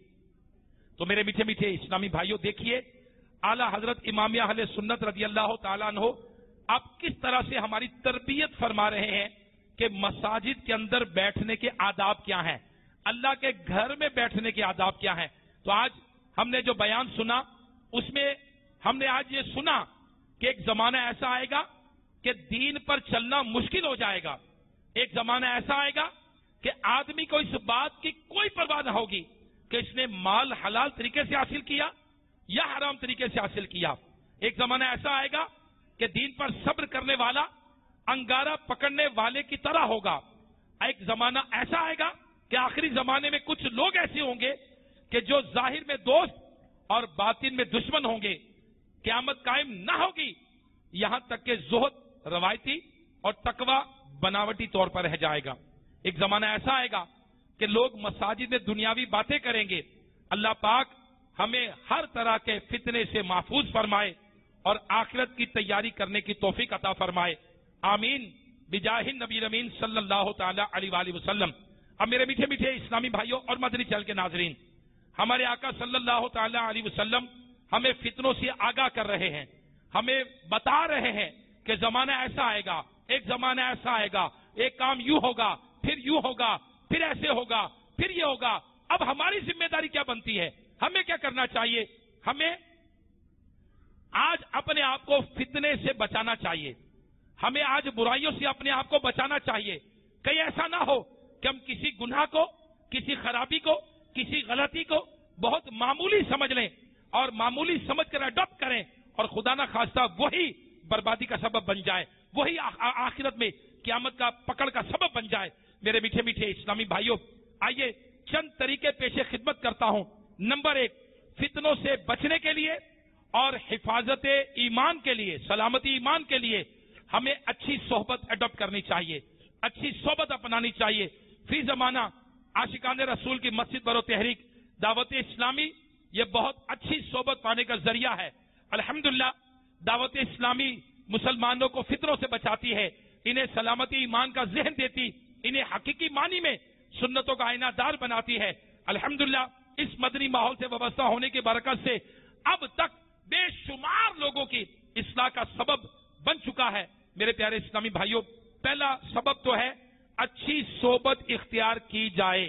تو میرے میٹھے میٹھے اسلامی بھائیوں دیکھیے اعلی حضرت امام اہل سنت رضی اللہ تعالیٰ عنہ اب کس طرح سے ہماری تربیت فرما رہے ہیں کہ مساجد کے اندر بیٹھنے کے آداب کیا ہیں، اللہ کے گھر میں بیٹھنے کے آداب کیا ہیں۔ تو آج ہم نے جو بیان سنا اس میں ہم نے آج یہ سنا کہ ایک زمانہ ایسا آئے گا کہ دین پر چلنا مشکل ہو جائے گا، ایک زمانہ ایسا آئے گا کہ آدمی کو اس بات کی کوئی پرواہ نہ ہوگی کہ اس نے مال حلال طریقے سے حاصل کیا یا حرام طریقے سے حاصل کیا۔ ایک زمانہ ایسا آئے گا کہ دین پر صبر کرنے والا انگارہ پکڑنے والے کی طرح ہوگا۔ ایک زمانہ ایسا آئے گا کہ آخری زمانے میں کچھ لوگ ایسے ہوں گے کہ جو ظاہر میں دوست اور باطن میں دشمن ہوں گے۔ قیامت قائم نہ ہوگی یہاں تک کہ زہد روایتی اور تقوی بناوٹی طور پر رہ جائے گا۔ ایک زمانہ ایسا آئے گا کہ لوگ مساجد میں دنیاوی باتیں کریں گے۔ اللہ پاک ہمیں ہر طرح کے فتنے سے محفوظ فرمائے اور آخرت کی تیاری کرنے کی توفیق عطا فرمائے، آمین بجاہ النبی امین صلی اللہ تعالی علیہ وآلہ وسلم۔ اب میرے میٹھے میٹھے اسلامی بھائیوں اور مدنی چینل کے ناظرین، ہمارے آقا صلی اللہ تعالی علیہ وسلم ہمیں فتنوں سے آگاہ کر رہے ہیں، ہمیں بتا رہے ہیں کہ زمانہ ایسا آئے گا، ایک زمانہ ایسا آئے گا، ایک کام یوں ہوگا، پھر یوں ہوگا، پھر ایسے ہوگا، پھر یہ ہوگا۔ اب ہماری ذمہ داری کیا بنتی ہے؟ ہمیں کیا کرنا چاہیے؟ ہمیں آج اپنے آپ کو فتنے سے بچانا چاہیے. ہمیں آج برائیوں سے اپنے آپ کو بچانا چاہیے. کہیں ایسا نہ ہو کہ ہم کسی گناہ کو، کسی خرابی کو، کسی غلطی کو بہت معمولی سمجھ لیں اور معمولی سمجھ کر اڈاپٹ کریں اور خدا نہ خواستہ وہی بربادی کا سبب بن جائے، وہی آخرت میں قیامت کا پکڑ کا سبب بن جائے. میرے میٹھے میٹھے اسلامی بھائیوں، آئیے چند طریقے پیش خدمت کرتا ہوں. نمبر ایک، فتنوں سے بچنے کے لیے اور حفاظت ایمان کے لیے، سلامتی ایمان کے لیے ہمیں اچھی صحبت اڈاپٹ کرنی چاہیے، اچھی صحبت اپنانی چاہیے. فی زمانہ عاشقان رسول کی مسجد برو تحریک دعوت اسلامی یہ بہت اچھی صحبت پانے کا ذریعہ ہے. الحمدللہ دعوت اسلامی مسلمانوں کو فتنوں سے بچاتی ہے، انہیں سلامتی ایمان کا ذہن دیتی، انہیں حقیقی معنی میں سنتوں کا آئینہ دار بناتی ہے. الحمدللہ اس مدنی ماحول سے وابستہ ہونے کی برکت سے اب تک بے شمار لوگوں کی اصلاح کا سبب بن چکا ہے. میرے پیارے اسلامی بھائیوں، پہلا سبب تو ہے اچھی صحبت اختیار کی جائے.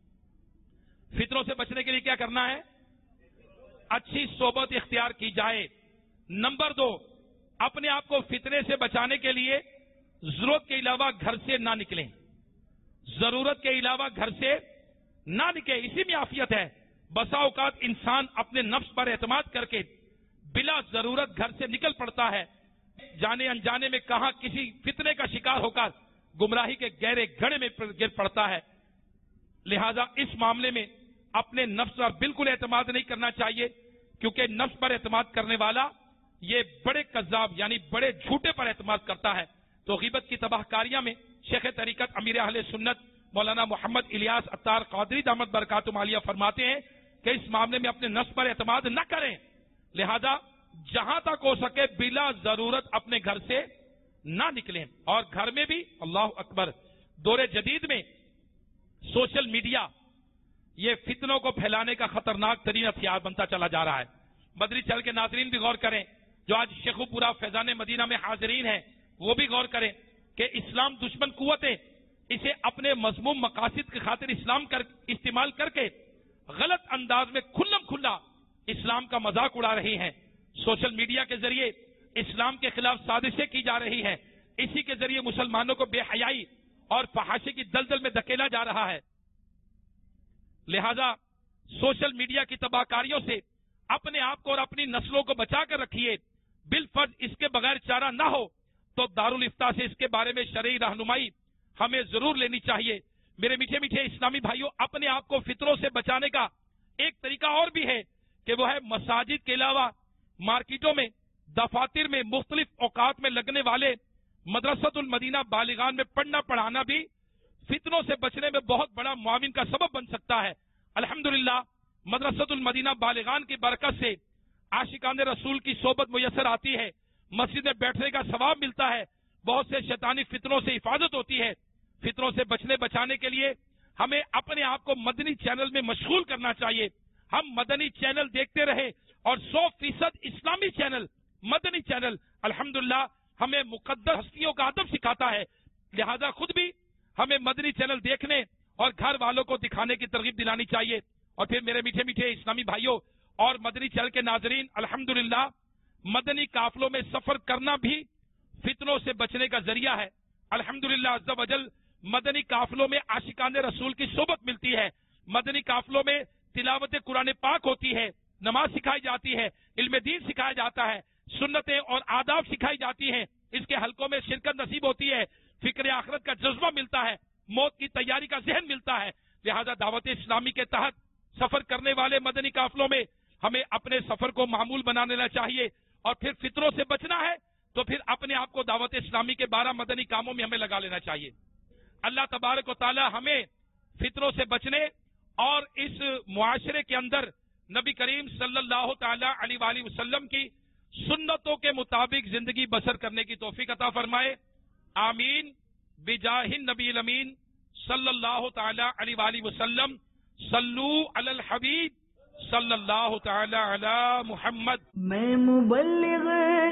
فتنوں سے بچنے کے لیے کیا کرنا ہے؟ اچھی صحبت اختیار کی جائے. نمبر دو، اپنے آپ کو فتنے سے بچانے کے لیے ضرورت کے علاوہ گھر سے نہ نکلیں. ضرورت کے علاوہ گھر سے نہ نکلیں، اسی میں عافیت ہے. بسا اوقات انسان اپنے نفس پر اعتماد کر کے بلا ضرورت گھر سے نکل پڑتا ہے، جانے انجانے میں کہاں کسی فتنے کا شکار ہو کر گمراہی کے گہرے گڑھے میں گر پڑتا ہے. لہذا اس معاملے میں اپنے نفس پر بالکل اعتماد نہیں کرنا چاہیے، کیونکہ نفس پر اعتماد کرنے والا یہ بڑے کذاب یعنی بڑے جھوٹے پر اعتماد کرتا ہے. تو غیبت کی تباہ کاریاں میں شیخ طریقت امیر اہل سنت مولانا محمد الیاس عطار قادری دامت برکاتہم عالیہ فرماتے ہیں کہ اس معاملے میں اپنے نفس پر اعتماد نہ کریں. لہذا جہاں تک ہو سکے بلا ضرورت اپنے گھر سے نہ نکلیں. اور گھر میں بھی اللہ اکبر، دور جدید میں سوشل میڈیا یہ فتنوں کو پھیلانے کا خطرناک ترین ہتھیار بنتا چلا جا رہا ہے. مدنی چل کے ناظرین بھی غور کریں، جو آج شیخو پورا فیضان مدینہ میں حاضرین ہیں وہ بھی غور کریں کہ اسلام دشمن قوتیں اسے اپنے مذموم مقاصد کی خاطر اسلام کر استعمال کر کے غلط انداز میں کھلم کھلا اسلام کا مذاق اڑا رہی ہیں. سوشل میڈیا کے ذریعے اسلام کے خلاف سازشیں کی جا رہی ہیں. اسی کے ذریعے مسلمانوں کو بے حیائی اور فحاشی کی دلدل میں دھکیلا جا رہا ہے. لہذا سوشل میڈیا کی تباہ کاریوں سے اپنے آپ کو اور اپنی نسلوں کو بچا کر رکھیے. بالفرض اس کے بغیر چارہ نہ ہو تو دارالفتاء سے اس کے بارے میں شرعی رہنمائی ہمیں ضرور لینی چاہیے. میرے میٹھے میٹھے اسلامی بھائیوں، اپنے آپ کو فتنوں سے بچانے کا ایک طریقہ اور بھی ہے کہ وہ ہے مساجد کے علاوہ مارکیٹوں میں، دفاتر میں، مختلف اوقات میں لگنے والے مدرسۃ المدینہ بالغان میں پڑھنا پڑھانا بھی فتنوں سے بچنے میں بہت بڑا معاون کا سبب بن سکتا ہے. الحمدللہ مدرسۃ المدینہ بالغان کی برکت سے عاشقان رسول کی صحبت میسر آتی ہے، مسجد میں بیٹھنے کا ثواب ملتا ہے، بہت سے شیطانی فتنوں سے حفاظت ہوتی ہے. فتنوں سے بچنے بچانے کے لیے ہمیں اپنے آپ کو مدنی چینل میں مشغول کرنا چاہیے. ہم مدنی چینل دیکھتے رہے اور سو فیصد اسلامی چینل، مدنی چینل الحمدللہ ہمیں مقدس ہستیوں کا ادب سکھاتا ہے. لہذا خود بھی ہمیں مدنی چینل دیکھنے اور گھر والوں کو دکھانے کی ترغیب دلانی چاہیے. اور پھر میرے میٹھے میٹھے اسلامی بھائیوں اور مدنی چینل کے ناظرین، الحمدللہ مدنی قافلوں میں سفر کرنا بھی فتنوں سے بچنے کا ذریعہ ہے. الحمدللہ عز و جل مدنی قافلوں میں عاشقان رسول کی صحبت ملتی ہے. مدنی قافلوں میں تلاوت قرآن پاک ہوتی ہے، نماز سکھائی جاتی ہے، علم دین سکھایا جاتا ہے، سنتیں اور آداب سکھائی جاتی ہیں. اس کے حلقوں میں شرکت نصیب ہوتی ہے، فکر آخرت کا جذبہ ملتا ہے، موت کی تیاری کا ذہن ملتا ہے. لہذا دعوت اسلامی کے تحت سفر کرنے والے مدنی قافلوں میں ہمیں اپنے سفر کو معمول بنا لینا چاہیے. اور پھر فتنوں سے بچنا ہے تو پھر اپنے آپ کو دعوت اسلامی کے بارہ مدنی کاموں میں ہمیں لگا لینا چاہیے. اللہ تبارک و تعالی ہمیں فتنوں سے بچنے اور اس معاشرے کے اندر نبی کریم صلی اللہ تعالی علیہ وآلہ وسلم کی سنتوں کے مطابق زندگی بسر کرنے کی توفیق عطا فرمائے. آمین بجاہ النبی الامین صلی اللہ تعالی علیہ وآلہ وسلم. صلو علی الحبیب صلی اللہ تعالی علی محمد. میں مبلغ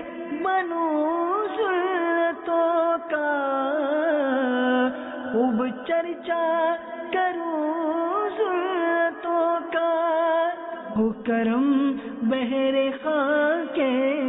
بنوں سنتوں کا، خوب چرچا کروں سنتوں کا، ہو کرم بہر خاک